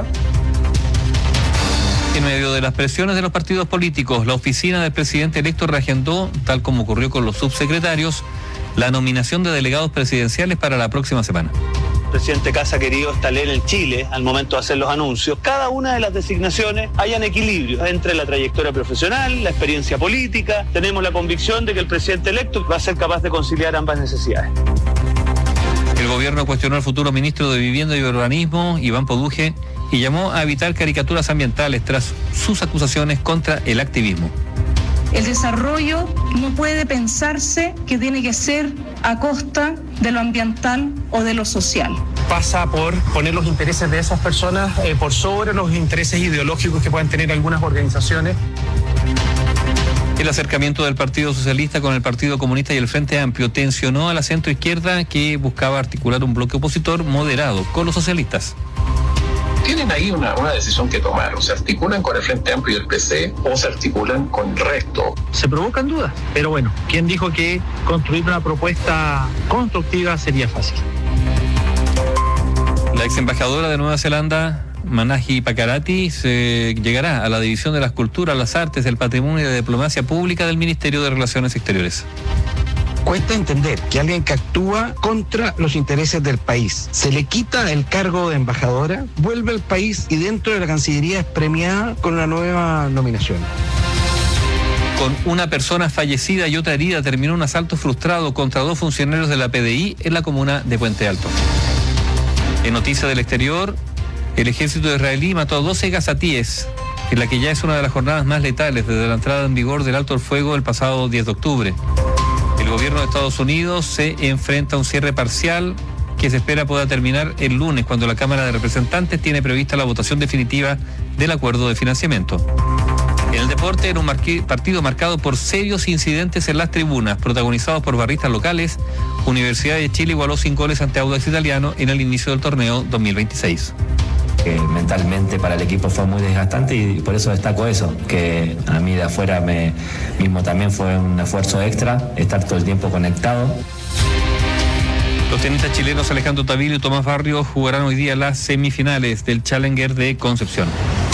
En medio de las presiones de los partidos políticos, la oficina del presidente electo reagendó, tal como ocurrió con los subsecretarios, la nominación de delegados presidenciales para la próxima semana. El presidente Kast ha querido establecer en Chile, al momento de hacer los anuncios, cada una de las designaciones hayan equilibrio entre la trayectoria profesional, la experiencia política. Tenemos la convicción de que el presidente electo va a ser capaz de conciliar ambas necesidades. El gobierno cuestionó al futuro ministro de Vivienda y Urbanismo, Iván Poduje, y llamó a evitar caricaturas ambientales tras sus acusaciones contra el activismo. El desarrollo no puede pensarse que tiene que ser a costa de lo ambiental o de lo social. Pasa por poner los intereses de esas personas por sobre los intereses ideológicos que puedan tener algunas organizaciones. El acercamiento del Partido Socialista con el Partido Comunista y el Frente Amplio tensionó a la centroizquierda, que buscaba articular un bloque opositor moderado con los socialistas. Tienen ahí una decisión que tomar, o se articulan con el Frente Amplio y el PC o se articulan con el resto. Se provocan dudas, pero bueno, ¿quién dijo que construir una propuesta constructiva sería fácil? La ex embajadora de Nueva Zelanda, Manahi Paccarati, llegará a la División de las Culturas, las Artes, el Patrimonio y la Diplomacia Pública del Ministerio de Relaciones Exteriores. Cuesta entender que alguien que actúa contra los intereses del país se le quita el cargo de embajadora, vuelve al país y dentro de la Cancillería es premiada con una nueva nominación. Con una persona fallecida y otra herida, terminó un asalto frustrado contra 2 funcionarios de la PDI en la comuna de Puente Alto. En noticias del exterior, el ejército israelí mató a 12 gazatíes, en la que ya es una de las jornadas más letales desde la entrada en vigor del alto el fuego el pasado 10 de octubre. El gobierno de Estados Unidos se enfrenta a un cierre parcial que se espera pueda terminar el lunes, cuando la Cámara de Representantes tiene prevista la votación definitiva del acuerdo de financiamiento. En el deporte, era un partido marcado por serios incidentes en las tribunas, protagonizados por barristas locales. Universidad de Chile igualó 5 goles ante Audax Italiano en el inicio del torneo 2026. Mentalmente para el equipo fue muy desgastante y por eso destaco eso, que a mí de afuera mismo también fue un esfuerzo extra, estar todo el tiempo conectado. Los tenistas chilenos Alejandro Tavilo y Tomás Barrios jugarán hoy día las semifinales del Challenger de Concepción.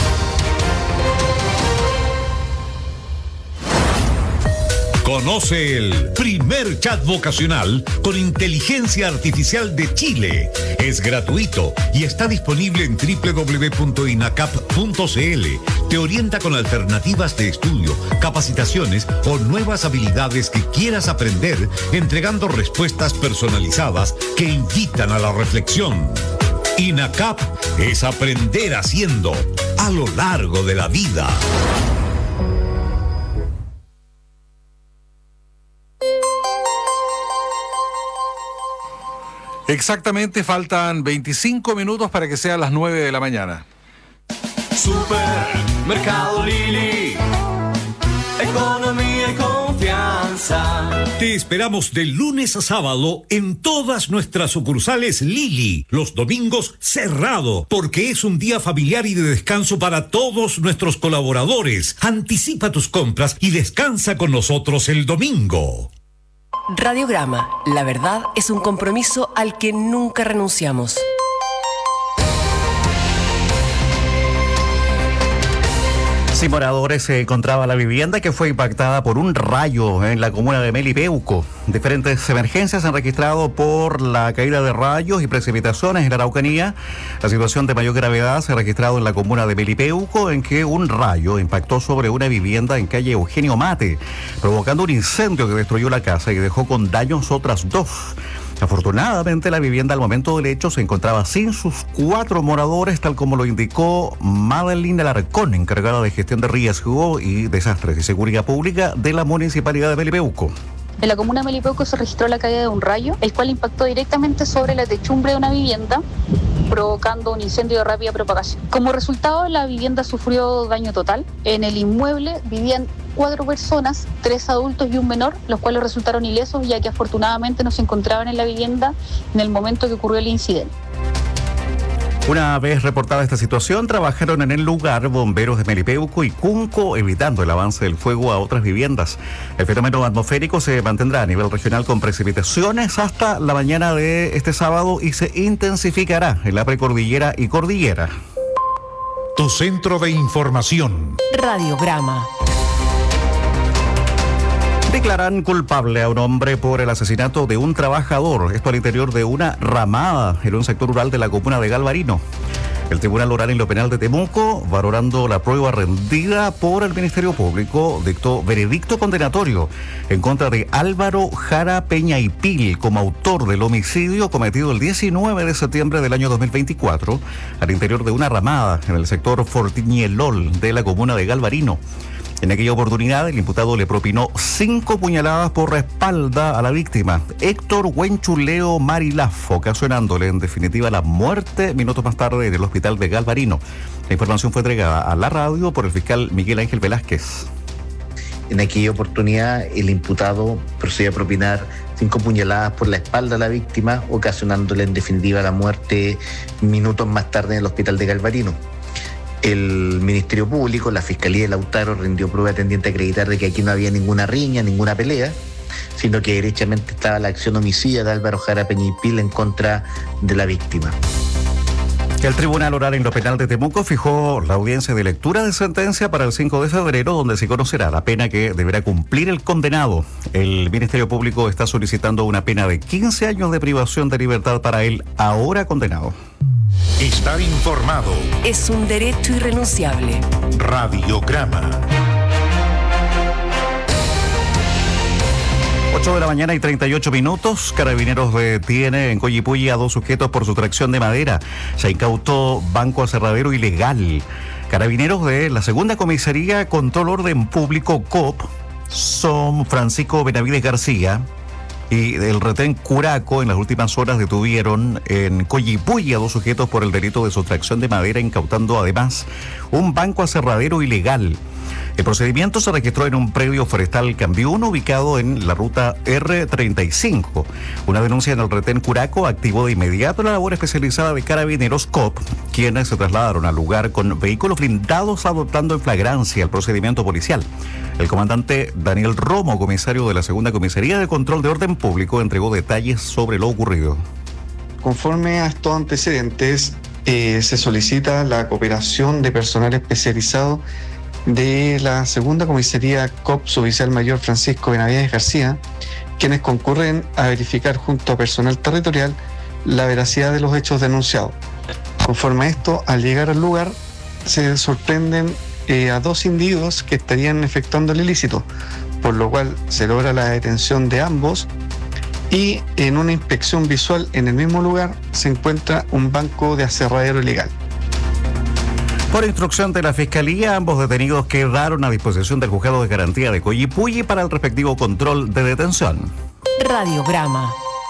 Conoce el primer chat vocacional con inteligencia artificial de Chile. Es gratuito y está disponible en www.inacap.cl. Te orienta con alternativas de estudio, capacitaciones o nuevas habilidades que quieras aprender, entregando respuestas personalizadas que invitan a la reflexión. INACAP es aprender haciendo a lo largo de la vida. Exactamente, faltan 25 minutos para que sean las 9 de la mañana. Supermercado Lili, economía y confianza. Te esperamos de lunes a sábado en todas nuestras sucursales Lili. Los domingos cerrado, porque es un día familiar y de descanso para todos nuestros colaboradores. Anticipa tus compras y descansa con nosotros el domingo. Radiograma, la verdad es un compromiso al que nunca renunciamos. Sin moradores se encontraba la vivienda que fue impactada por un rayo en la comuna de Melipeuco. Diferentes emergencias se han registrado por la caída de rayos y precipitaciones en la Araucanía. La situación de mayor gravedad se ha registrado en la comuna de Melipeuco, en que un rayo impactó sobre una vivienda en calle Eugenio Mate, provocando un incendio que destruyó la casa y dejó con daños otras 2. Afortunadamente, la vivienda al momento del hecho se encontraba sin sus 4 moradores, tal como lo indicó Madeline Alarcón, encargada de gestión de riesgo y desastres y seguridad pública de la Municipalidad de Melipeuco. En la comuna de Melipeuco se registró la caída de un rayo, el cual impactó directamente sobre la techumbre de una vivienda, provocando un incendio de rápida propagación. Como resultado, la vivienda sufrió daño total. En el inmueble vivían 4 personas, 3 adultos y un menor, los cuales resultaron ilesos, ya que afortunadamente no se encontraban en la vivienda en el momento que ocurrió el incidente. Una vez reportada esta situación, trabajaron en el lugar bomberos de Melipeuco y Cunco, evitando el avance del fuego a otras viviendas. El fenómeno atmosférico se mantendrá a nivel regional con precipitaciones hasta la mañana de este sábado y se intensificará en la precordillera y cordillera. Tu centro de información. Radiograma. Declaran culpable a un hombre por el asesinato de un trabajador, esto al interior de una ramada en un sector rural de la comuna de Galvarino. El Tribunal Oral en lo Penal de Temuco, valorando la prueba rendida por el Ministerio Público, dictó veredicto condenatorio en contra de Álvaro Jara Peñaipil como autor del homicidio cometido el 19 de septiembre del año 2024 al interior de una ramada en el sector Fortiñelol de la comuna de Galvarino. En aquella oportunidad, el imputado le propinó 5 puñaladas por la espalda a la víctima, Héctor Huenchuleo Marilaf, ocasionándole en definitiva la muerte minutos más tarde en el hospital de Galvarino. La información fue entregada a la radio por el fiscal Miguel Ángel Velázquez. En aquella oportunidad, el imputado procedió a propinar 5 puñaladas por la espalda a la víctima, ocasionándole en definitiva la muerte minutos más tarde en el hospital de Galvarino. El Ministerio Público, la Fiscalía de Lautaro, rindió prueba tendiente a acreditar de que aquí no había ninguna riña, ninguna pelea, sino que derechamente estaba la acción homicida de Álvaro Jara Peñaipil en contra de la víctima. El Tribunal Oral en lo Penal de Temuco fijó la audiencia de lectura de sentencia para el 5 de febrero, donde se conocerá la pena que deberá cumplir el condenado. El Ministerio Público está solicitando una pena de 15 años de privación de libertad para el ahora condenado. Estar informado es un derecho irrenunciable. Radiograma. 8 de la mañana y 38 minutos. Carabineros detiene en Coyipulli a 2 sujetos por sustracción de madera. Se incautó banco aserradero ilegal. Carabineros de la segunda comisaría Control Orden Público COP son Francisco Benavides García, Y el retén Curaco en las últimas horas detuvieron en Coyipulli a 2 sujetos por el delito de sustracción de madera, incautando además un banco aserradero ilegal. El procedimiento se registró en un predio forestal Cambiuno ubicado en la ruta R35. Una denuncia en el retén Curaco activó de inmediato la labor especializada de Carabineros COP, quienes se trasladaron al lugar con vehículos blindados adoptando en flagrancia el procedimiento policial. El comandante Daniel Romo, comisario de la Segunda Comisaría de Control de Orden Público, entregó detalles sobre lo ocurrido. Conforme a estos antecedentes, se solicita la cooperación de personal especializado de la Segunda Comisaría COP, suboficial mayor Francisco Benavides García, quienes concurren a verificar junto a personal territorial la veracidad de los hechos denunciados. Conforme a esto, al llegar al lugar, se sorprenden a 2 individuos que estarían efectuando el ilícito, por lo cual se logra la detención de ambos y en una inspección visual en el mismo lugar se encuentra un banco de aserradero ilegal. Por instrucción de la Fiscalía, ambos detenidos quedaron a disposición del Juzgado de Garantía de Coyipulli para el respectivo control de detención. Radiograma.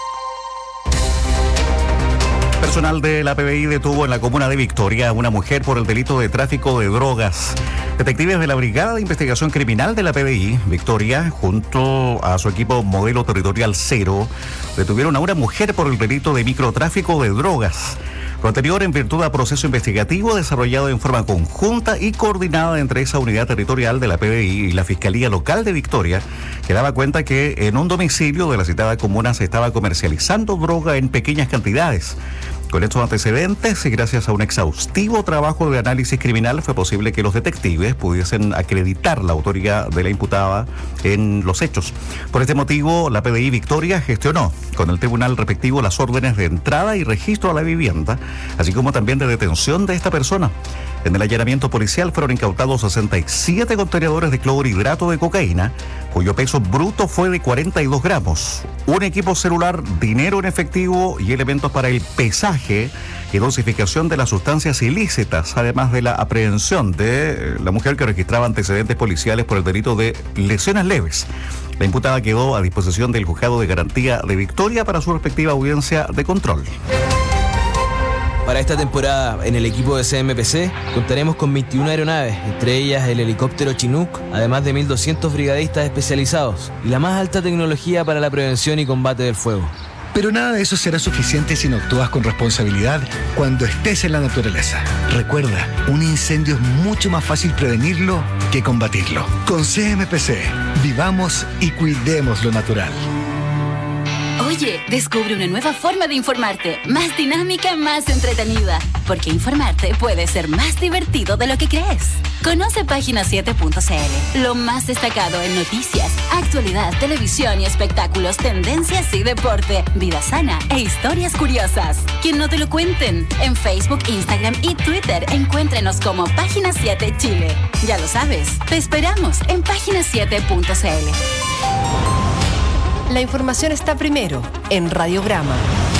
Personal de la PBI detuvo en la comuna de Victoria a una mujer por el delito de tráfico de drogas. Detectives de la Brigada de Investigación Criminal de la PBI, Victoria, junto a su equipo Modelo Territorial 0, detuvieron a una mujer por el delito de microtráfico de drogas. Lo anterior en virtud a proceso investigativo desarrollado en forma conjunta y coordinada entre esa unidad territorial de la PBI y la Fiscalía Local de Victoria, que daba cuenta que en un domicilio de la citada comuna se estaba comercializando droga en pequeñas cantidades. Con estos antecedentes y gracias a un exhaustivo trabajo de análisis criminal fue posible que los detectives pudiesen acreditar la autoría de la imputada en los hechos. Por este motivo, la PDI Victoria gestionó con el tribunal respectivo las órdenes de entrada y registro a la vivienda, así como también de detención de esta persona. En el allanamiento policial fueron incautados 67 contenedores de clorhidrato de cocaína, cuyo peso bruto fue de 42 gramos, un equipo celular, dinero en efectivo y elementos para el pesaje y dosificación de las sustancias ilícitas, además de la aprehensión de la mujer que registraba antecedentes policiales por el delito de lesiones leves. La imputada quedó a disposición del Juzgado de Garantía de Victoria para su respectiva audiencia de control. Para esta temporada, en el equipo de CMPC, contaremos con 21 aeronaves, entre ellas el helicóptero Chinook, además de 1.200 brigadistas especializados y la más alta tecnología para la prevención y combate del fuego. Pero nada de eso será suficiente si no actúas con responsabilidad cuando estés en la naturaleza. Recuerda, un incendio es mucho más fácil prevenirlo que combatirlo. Con CMPC, vivamos y cuidemos lo natural. Oye, descubre una nueva forma de informarte, más dinámica, más entretenida, porque informarte puede ser más divertido de lo que crees. Conoce Página7.cl, lo más destacado en noticias, actualidad, televisión y espectáculos, tendencias y deporte, vida sana e historias curiosas. Que no te lo cuenten. En Facebook, Instagram y Twitter, encuéntrenos como Página 7 Chile. Ya lo sabes, te esperamos en Página7.cl. La información está primero en Radiograma.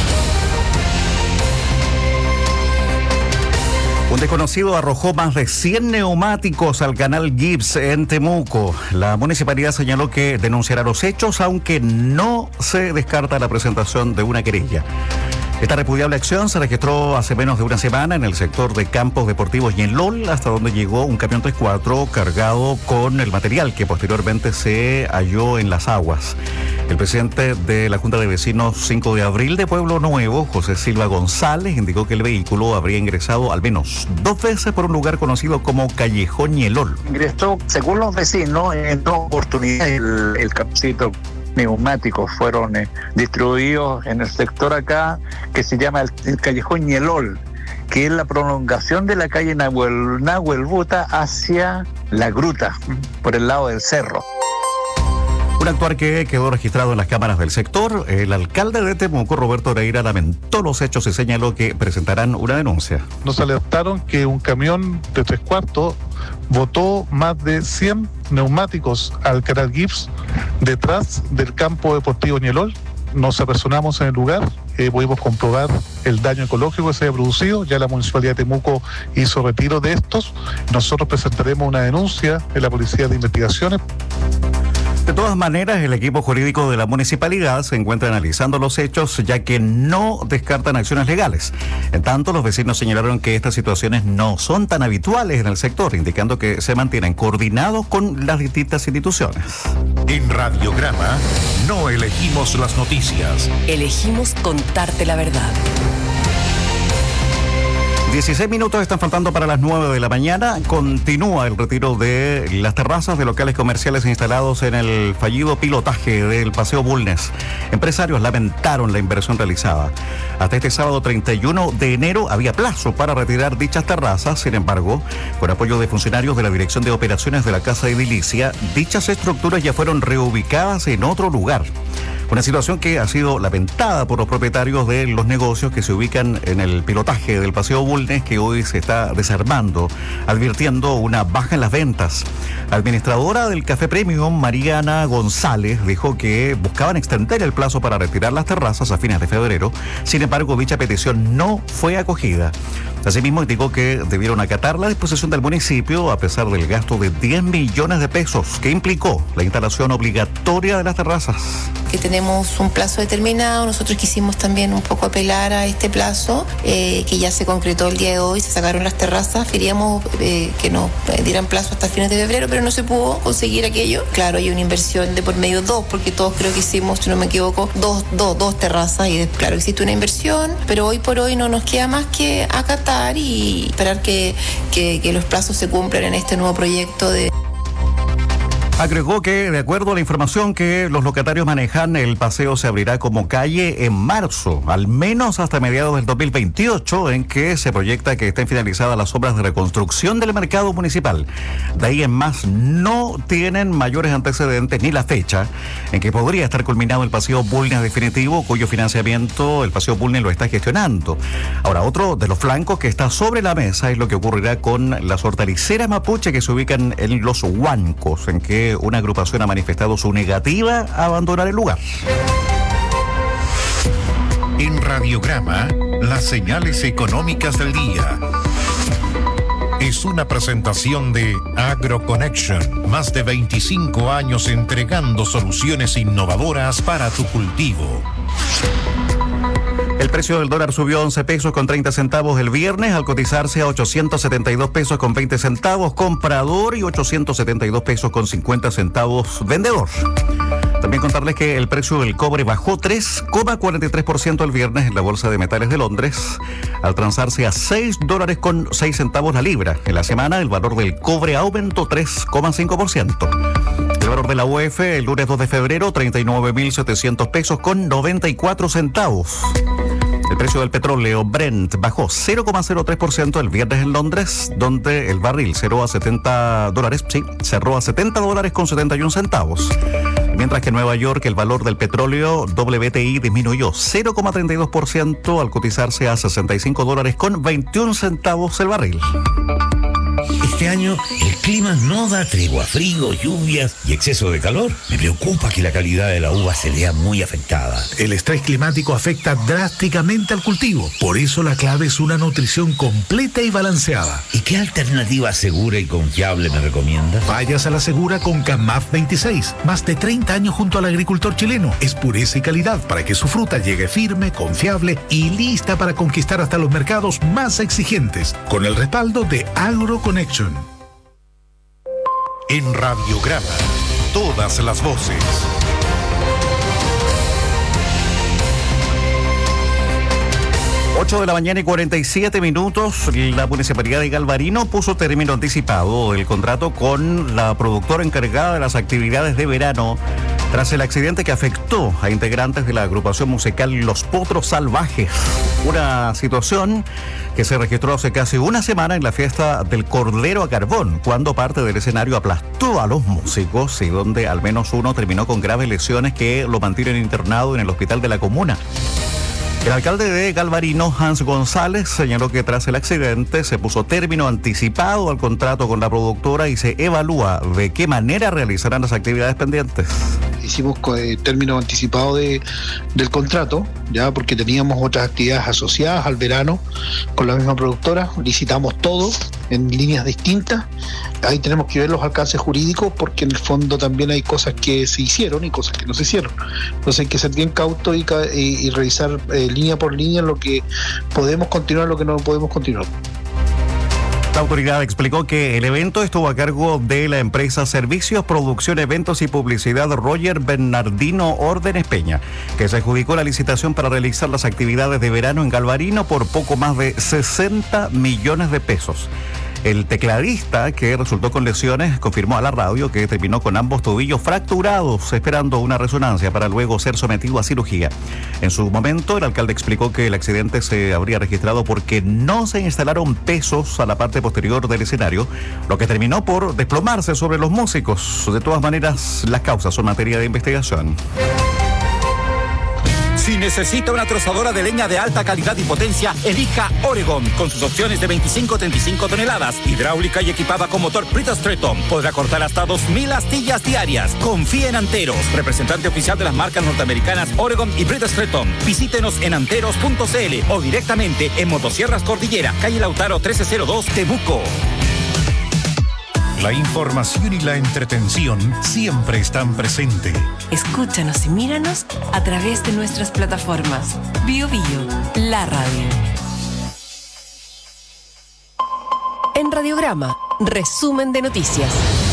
Un desconocido arrojó más de 100 neumáticos al canal Gibbs en Temuco. La municipalidad señaló que denunciará los hechos, aunque no se descarta la presentación de una querella. Esta repudiable acción se registró hace menos de una semana en el sector de Campos Deportivos Ñelol, hasta donde llegó un camión 3x4 cargado con el material que posteriormente se halló en las aguas. El presidente de la Junta de Vecinos 5 de Abril de Pueblo Nuevo, José Silva González, indicó que el vehículo habría ingresado al menos 2 veces por un lugar conocido como Callejón Ñelol. Ingresó, según los vecinos, en 2 oportunidades el capcito. Neumáticos fueron distribuidos en el sector acá que se llama el Callejón Ñelol, que es la prolongación de la calle Nahuel Buta hacia la gruta, por el lado del cerro. Un actuar que quedó registrado en las cámaras del sector. El alcalde de Temuco, Roberto Oreira, lamentó los hechos y señaló que presentarán una denuncia. Nos alertaron que un camión de 3/4 botó más de 100 neumáticos al canal Gibbs detrás del campo deportivo Ñelol. Nos apersonamos en el lugar, pudimos comprobar el daño ecológico que se había producido. Ya la Municipalidad de Temuco hizo retiro de estos. Nosotros presentaremos una denuncia en la Policía de Investigaciones. De todas maneras, el equipo jurídico de la municipalidad se encuentra analizando los hechos, ya que no descartan acciones legales. En tanto, los vecinos señalaron que estas situaciones no son tan habituales en el sector, indicando que se mantienen coordinados con las distintas instituciones. En Radiograma no elegimos las noticias. Elegimos contarte la verdad. 16 minutos están faltando para las 9 de la mañana. Continúa el retiro de las terrazas de locales comerciales instalados en el fallido pilotaje del Paseo Bulnes. Empresarios lamentaron la inversión realizada. Hasta este sábado 31 de enero había plazo para retirar dichas terrazas. Sin embargo, con apoyo de funcionarios de la Dirección de Operaciones de la Casa Edilicia, dichas estructuras ya fueron reubicadas en otro lugar. Una situación que ha sido lamentada por los propietarios de los negocios que se ubican en el pilotaje del Paseo Bulnes, que hoy se está desarmando, advirtiendo una baja en las ventas. La administradora del Café Premium, Mariana González, dijo que buscaban extender el plazo para retirar las terrazas a fines de febrero. Sin embargo, dicha petición no fue acogida. Asimismo, indicó que debieron acatar la disposición del municipio a pesar del gasto de 10 millones de pesos que implicó la instalación obligatoria de las terrazas. Que tenemos un plazo determinado, nosotros quisimos también un poco apelar a este plazo, que ya se concretó el día de hoy, se sacaron las terrazas, queríamos que nos dieran plazo hasta fines de febrero, pero no se pudo conseguir aquello. Claro, hay una inversión de por medio porque todos creo que hicimos, si no me equivoco, dos terrazas y claro, existe una inversión, pero hoy por hoy no nos queda más que acatar y esperar que los plazos se cumplan en este nuevo proyecto de... Agregó que, de acuerdo a la información que los locatarios manejan, el paseo se abrirá como calle en marzo, al menos hasta mediados del 2028, en que se proyecta que estén finalizadas las obras de reconstrucción del mercado municipal. De ahí en más, no tienen mayores antecedentes ni la fecha en que podría estar culminado el Paseo Bulnes definitivo, cuyo financiamiento el Paseo Bulnes lo está gestionando. Ahora, otro de los flancos que está sobre la mesa es lo que ocurrirá con las hortaliceras mapuche que se ubican en Los Huancos, en que una agrupación ha manifestado su negativa a abandonar el lugar. En Radiograma, las señales económicas del día. Es una presentación de AgroConnection, más de 25 años entregando soluciones innovadoras para tu cultivo. El precio del dólar subió 11 pesos con 30 centavos el viernes al cotizarse a 872 pesos con 20 centavos comprador y 872 pesos con 50 centavos vendedor. También contarles que el precio del cobre bajó 3,43% el viernes en la Bolsa de Metales de Londres, al transarse a $6 con 6 centavos la libra. En la semana el valor del cobre aumentó 3,5%. El valor de la UF el lunes 2 de febrero, 39.700 pesos con 94 centavos. El precio del petróleo Brent bajó 0,03% el viernes en Londres, donde el barril cerró a $70 con 71 centavos. Mientras que en Nueva York el valor del petróleo WTI disminuyó 0,32% al cotizarse a $65 con 21 centavos el barril. Este año el clima no da tregua, frío, lluvias y exceso de calor. Me preocupa que la calidad de la uva se vea muy afectada. El estrés climático afecta drásticamente al cultivo. Por eso la clave es una nutrición completa y balanceada. ¿Y qué alternativa segura y confiable me recomienda? Vayas a la segura con CAMAF 26. Más de 30 años junto al agricultor chileno. Es pureza y calidad para que su fruta llegue firme, confiable y lista para conquistar hasta los mercados más exigentes. Con el respaldo de AgroConnection. En Radiograma, todas las voces. Ocho de la mañana y 47 minutos, la Municipalidad de Galvarino puso término anticipado del contrato con la productora encargada de las actividades de verano tras el accidente que afectó a integrantes de la agrupación musical Los Potros Salvajes. Una situación que se registró hace casi una semana en la fiesta del Cordero a Carbón, cuando parte del escenario aplastó a los músicos y donde al menos uno terminó con graves lesiones que lo mantienen internado en el hospital de la comuna. El alcalde de Galvarino, Hans González, señaló que tras el accidente se puso término anticipado al contrato con la productora y se evalúa de qué manera realizarán las actividades pendientes. hicimos término anticipado del contrato, ya porque teníamos otras actividades asociadas al verano con la misma productora, licitamos todo en líneas distintas. Ahí tenemos que ver los alcances jurídicos, porque en el fondo también hay cosas que se hicieron y cosas que no se hicieron. Entonces hay que ser bien cauto y revisar línea por línea lo que podemos continuar, lo que no podemos continuar. La autoridad explicó que el evento estuvo a cargo de la empresa Servicios, Producción, Eventos y Publicidad Roger Bernardino Órdenes Peña, que se adjudicó la licitación para realizar las actividades de verano en Galvarino por poco más de 60 millones de pesos. El tecladista, que resultó con lesiones, confirmó a la radio que terminó con ambos tobillos fracturados, esperando una resonancia para luego ser sometido a cirugía. En su momento, el alcalde explicó que el accidente se habría registrado porque no se instalaron pesos a la parte posterior del escenario, lo que terminó por desplomarse sobre los músicos. De todas maneras, las causas son materia de investigación. Si necesita una trozadora de leña de alta calidad y potencia, elija Oregon, con sus opciones de 25-35 toneladas, hidráulica y equipada con motor Brita Stratton. Podrá cortar hasta 2.000 astillas diarias. Confíe en Anteros, representante oficial de las marcas norteamericanas Oregon y Brita Stratton. Visítenos en anteros.cl o directamente en Motosierras Cordillera, calle Lautaro 1302, Temuco. La información y la entretención siempre están presentes. Escúchanos y míranos a través de nuestras plataformas. Bio Bio, la radio. En Radiograma, resumen de noticias.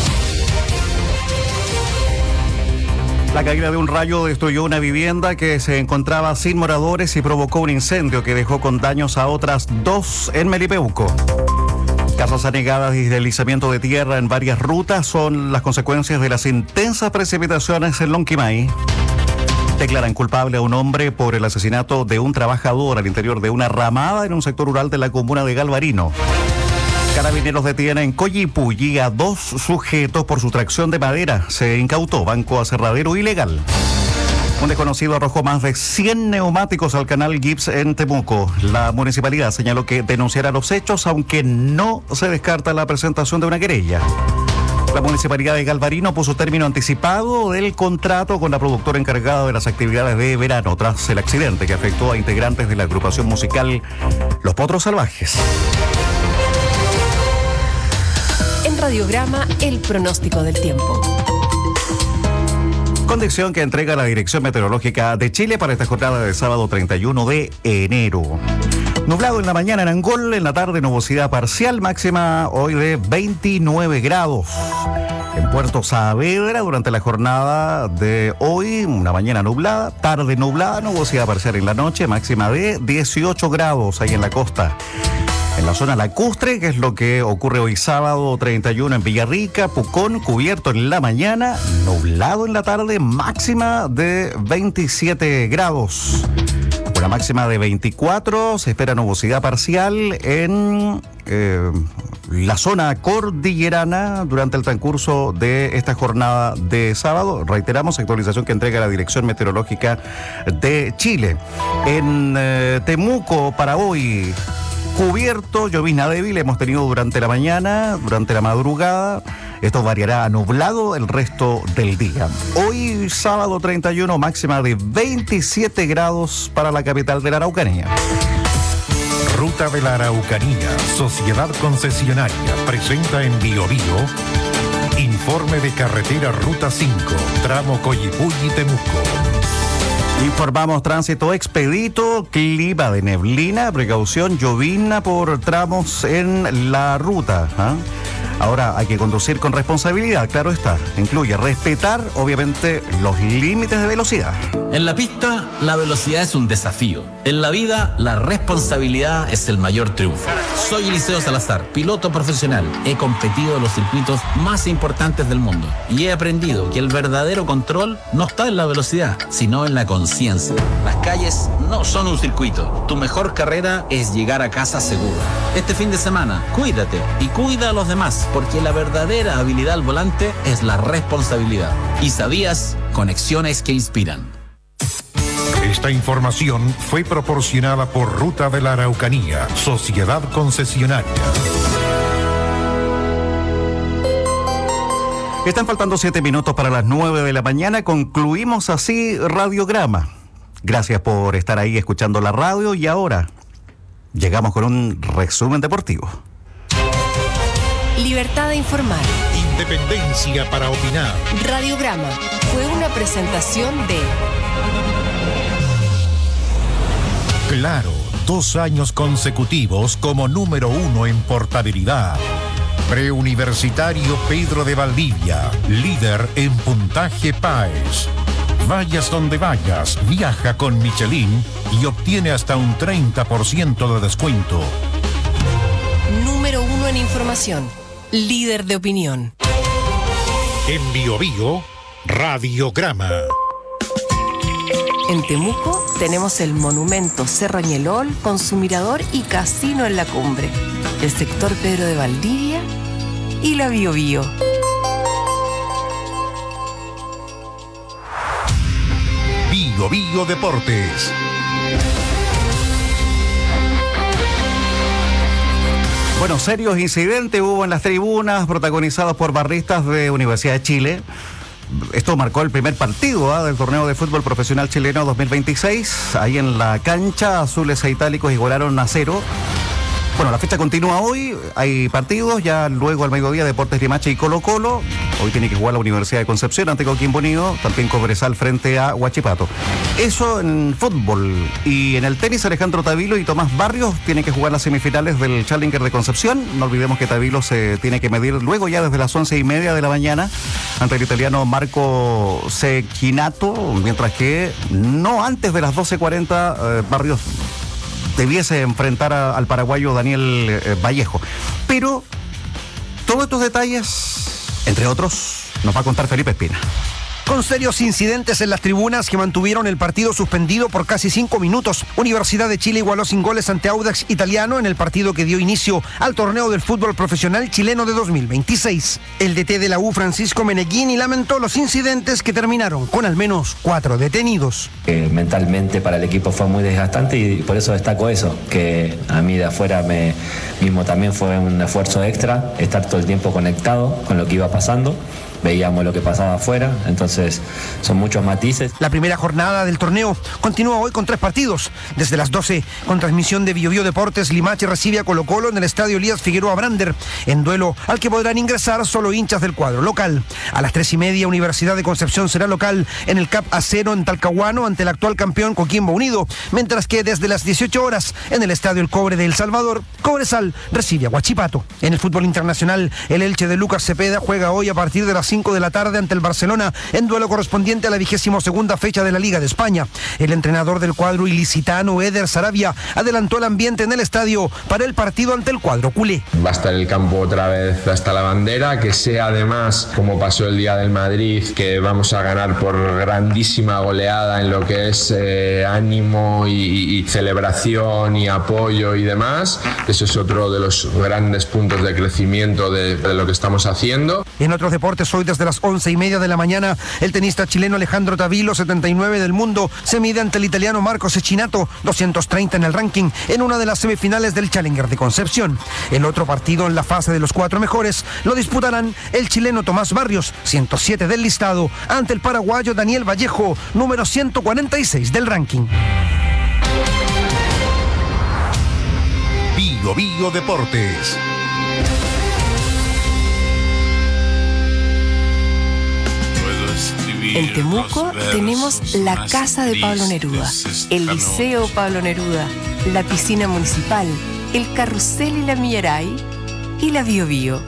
La caída de un rayo destruyó una vivienda que se encontraba sin moradores y provocó un incendio que dejó con daños a otras 2 en Melipeuco. Casas anegadas y deslizamiento de tierra en varias rutas son las consecuencias de las intensas precipitaciones en Lonquimay. Declaran culpable a un hombre por el asesinato de un trabajador al interior de una ramada en un sector rural de la comuna de Galvarino. Carabineros detienen en Coyipulli a 2 sujetos por sustracción de madera. Se incautó banco aserradero ilegal. Un desconocido arrojó más de 100 neumáticos al canal Gibbs en Temuco. La municipalidad señaló que denunciará los hechos, aunque no se descarta la presentación de una querella. La municipalidad de Galvarino puso término anticipado del contrato con la productora encargada de las actividades de verano tras el accidente que afectó a integrantes de la agrupación musical Los Potros Salvajes. En Radiograma, el pronóstico del tiempo. Condición que entrega la Dirección Meteorológica de Chile para esta jornada de sábado 31 de enero. Nublado en la mañana en Angol, en la tarde nubosidad parcial, máxima hoy de 29 grados. En Puerto Saavedra, durante la jornada de hoy, una mañana nublada, tarde nublada, nubosidad parcial en la noche, máxima de 18 grados ahí en la costa. En la zona lacustre, que es lo que ocurre hoy sábado 31 en Villarrica, Pucón, cubierto en la mañana, nublado en la tarde, máxima de 27 grados. Una máxima de 24, se espera nubosidad parcial en la zona cordillerana durante el transcurso de esta jornada de sábado. Reiteramos, actualización que entrega la Dirección Meteorológica de Chile. En Temuco, para hoy, cubierto, llovizna débil hemos tenido durante la mañana, durante la madrugada. Esto variará a nublado el resto del día. Hoy, sábado 31, máxima de 27 grados para la capital de la Araucanía. Ruta de la Araucanía, Sociedad Concesionaria, presenta en Bio Bio informe de carretera Ruta 5, tramo Coyipulli-Temuco. Informamos tránsito expedito, clima de neblina, precaución, llovizna por tramos en la ruta. Ahora hay que conducir con responsabilidad, claro está. Incluye respetar, obviamente, los límites de velocidad. En la pista, la velocidad es un desafío. En la vida, la responsabilidad es el mayor triunfo. Soy Eliseo Salazar, piloto profesional. He competido en los circuitos más importantes del mundo y he aprendido que el verdadero control no está en la velocidad, sino en la conciencia. Las calles no son un circuito. Tu mejor carrera es llegar a casa seguro. Este fin de semana, cuídate y cuida a los demás, porque la verdadera habilidad al volante es la responsabilidad. ¿Y sabías? Conexiones que inspiran. Esta información fue proporcionada por Ruta de la Araucanía, Sociedad Concesionaria. Están faltando 7 minutos para las 9 de la mañana. Concluimos así Radiograma. Gracias por estar ahí escuchando la radio y ahora llegamos con un resumen deportivo. Libertad de informar. Independencia para opinar. Radiograma fue una presentación de Claro, 2 años consecutivos como número 1 en portabilidad. Preuniversitario Pedro de Valdivia, líder en puntaje PAES. Vayas donde vayas, viaja con Michelin y obtiene hasta un 30% de descuento. Número 1 en información, líder de opinión. En Biobío, Radiograma. En Temuco tenemos el monumento Cerro Ñelol con su mirador y casino en la cumbre, el sector Pedro de Valdivia y la Biobío. Biobío Deportes. Bueno, serios incidentes hubo en las tribunas protagonizados por barristas de Universidad de Chile. Esto marcó el primer partido del torneo de fútbol profesional chileno 2026. Ahí en la cancha, azules e itálicos igualaron a 0. Bueno, la fecha continúa hoy, hay partidos, ya luego al mediodía Deportes Limache y Colo Colo. Hoy tiene que jugar la Universidad de Concepción ante Coquimbo Unido, también Cobresal frente a Huachipato. Eso en fútbol. Y en el tenis, Alejandro Tavilo y Tomás Barrios tienen que jugar las semifinales del Challenger de Concepción. No olvidemos que Tavilo se tiene que medir luego ya desde las 11:30 de la mañana ante el italiano Marco Cecchinato, mientras que no antes de las 12:40 Barrios debiese enfrentar al paraguayo Daniel Vallejo. Pero todos estos detalles, entre otros, nos va a contar Felipe Espina. Con serios incidentes en las tribunas que mantuvieron el partido suspendido por casi 5 minutos. Universidad de Chile igualó sin goles ante Audax Italiano en el partido que dio inicio al torneo del fútbol profesional chileno de 2026. El DT de la U, Francisco Meneghini, lamentó los incidentes que terminaron con al menos 4 detenidos. Mentalmente para el equipo fue muy desgastante y por eso destaco eso, que a mí de afuera mismo también fue un esfuerzo extra, estar todo el tiempo conectado con lo que iba pasando. Veíamos lo que pasaba afuera, entonces son muchos matices. La primera jornada del torneo continúa hoy con 3 partidos. Desde las 12, con transmisión de Biobío Deportes, Limache recibe a Colo Colo en el estadio Elías Figueroa Brander, en duelo al que podrán ingresar solo hinchas del cuadro local. A las 3:30, Universidad de Concepción será local en el CAP Acero en Talcahuano ante el actual campeón Coquimbo Unido, mientras que desde las 18 horas en el estadio El Cobre de El Salvador, Cobresal recibe a Huachipato. En el fútbol internacional, el Elche de Lucas Cepeda juega hoy a partir de las 5 de la tarde ante el Barcelona en duelo correspondiente a la 22ª fecha de la Liga de España. El entrenador del cuadro ilicitano, Eder Sarabia, adelantó el ambiente en el estadio para el partido ante el cuadro culé. Va a estar el campo otra vez hasta la bandera, que sea además, como pasó el día del Madrid, que vamos a ganar por grandísima goleada en lo que es ánimo y celebración y apoyo y demás. Eso es otro de los grandes puntos de crecimiento de lo que estamos haciendo. En otros deportes, hoy desde las 11:30 de la mañana, el tenista chileno Alejandro Tavilo, 79 del mundo, se mide ante el italiano Marco Cecchinato, 230 en el ranking, en una de las semifinales del Challenger de Concepción. El otro partido en la fase de los 4 mejores lo disputarán el chileno Tomás Barrios, 107 del listado, ante el paraguayo Daniel Vallejo, número 146 del ranking. Biobío Deportes. En Temuco tenemos la Casa de Pablo Neruda, el Liceo Pablo Neruda, la piscina municipal, el carrusel y la Millaray y la Biobío.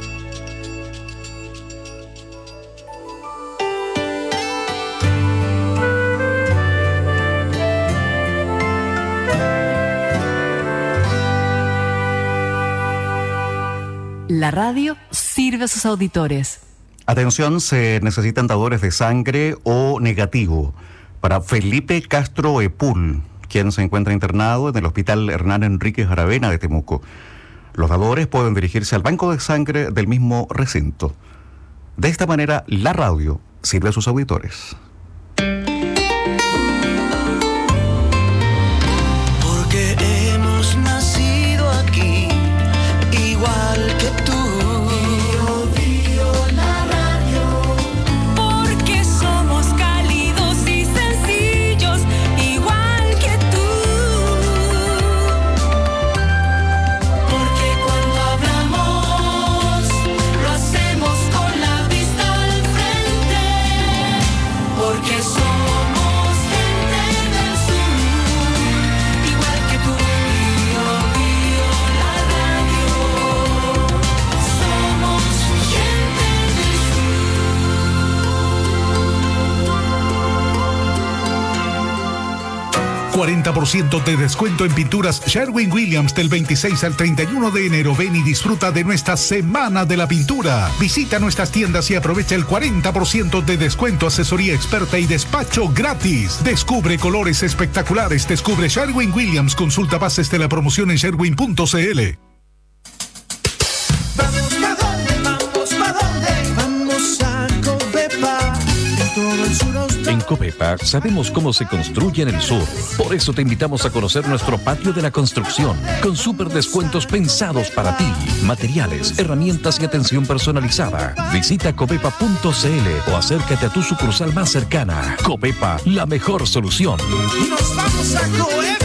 La radio sirve a sus auditores. Atención, se necesitan dadores de sangre o negativo para Felipe Castro Epul, quien se encuentra internado en el Hospital Hernán Enríquez Aravena de Temuco. Los dadores pueden dirigirse al banco de sangre del mismo recinto. De esta manera, la radio sirve a sus auditores. Porque hemos nacido aquí, igual que tú. Bio, la radio. 40% de descuento en pinturas Sherwin-Williams del 26 al 31 de enero. Ven y disfruta de nuestra Semana de la Pintura. Visita nuestras tiendas y aprovecha el 40% de descuento, asesoría experta y despacho gratis. Descubre colores espectaculares. Descubre Sherwin-Williams. Consulta bases de la promoción en sherwin.cl. En Copepa sabemos cómo se construye en el sur. Por eso te invitamos a conocer nuestro patio de la construcción, con súper descuentos pensados para ti. Materiales, herramientas y atención personalizada. Visita copepa.cl o acércate a tu sucursal más cercana. Copepa, la mejor solución. Nos vamos a Copepa.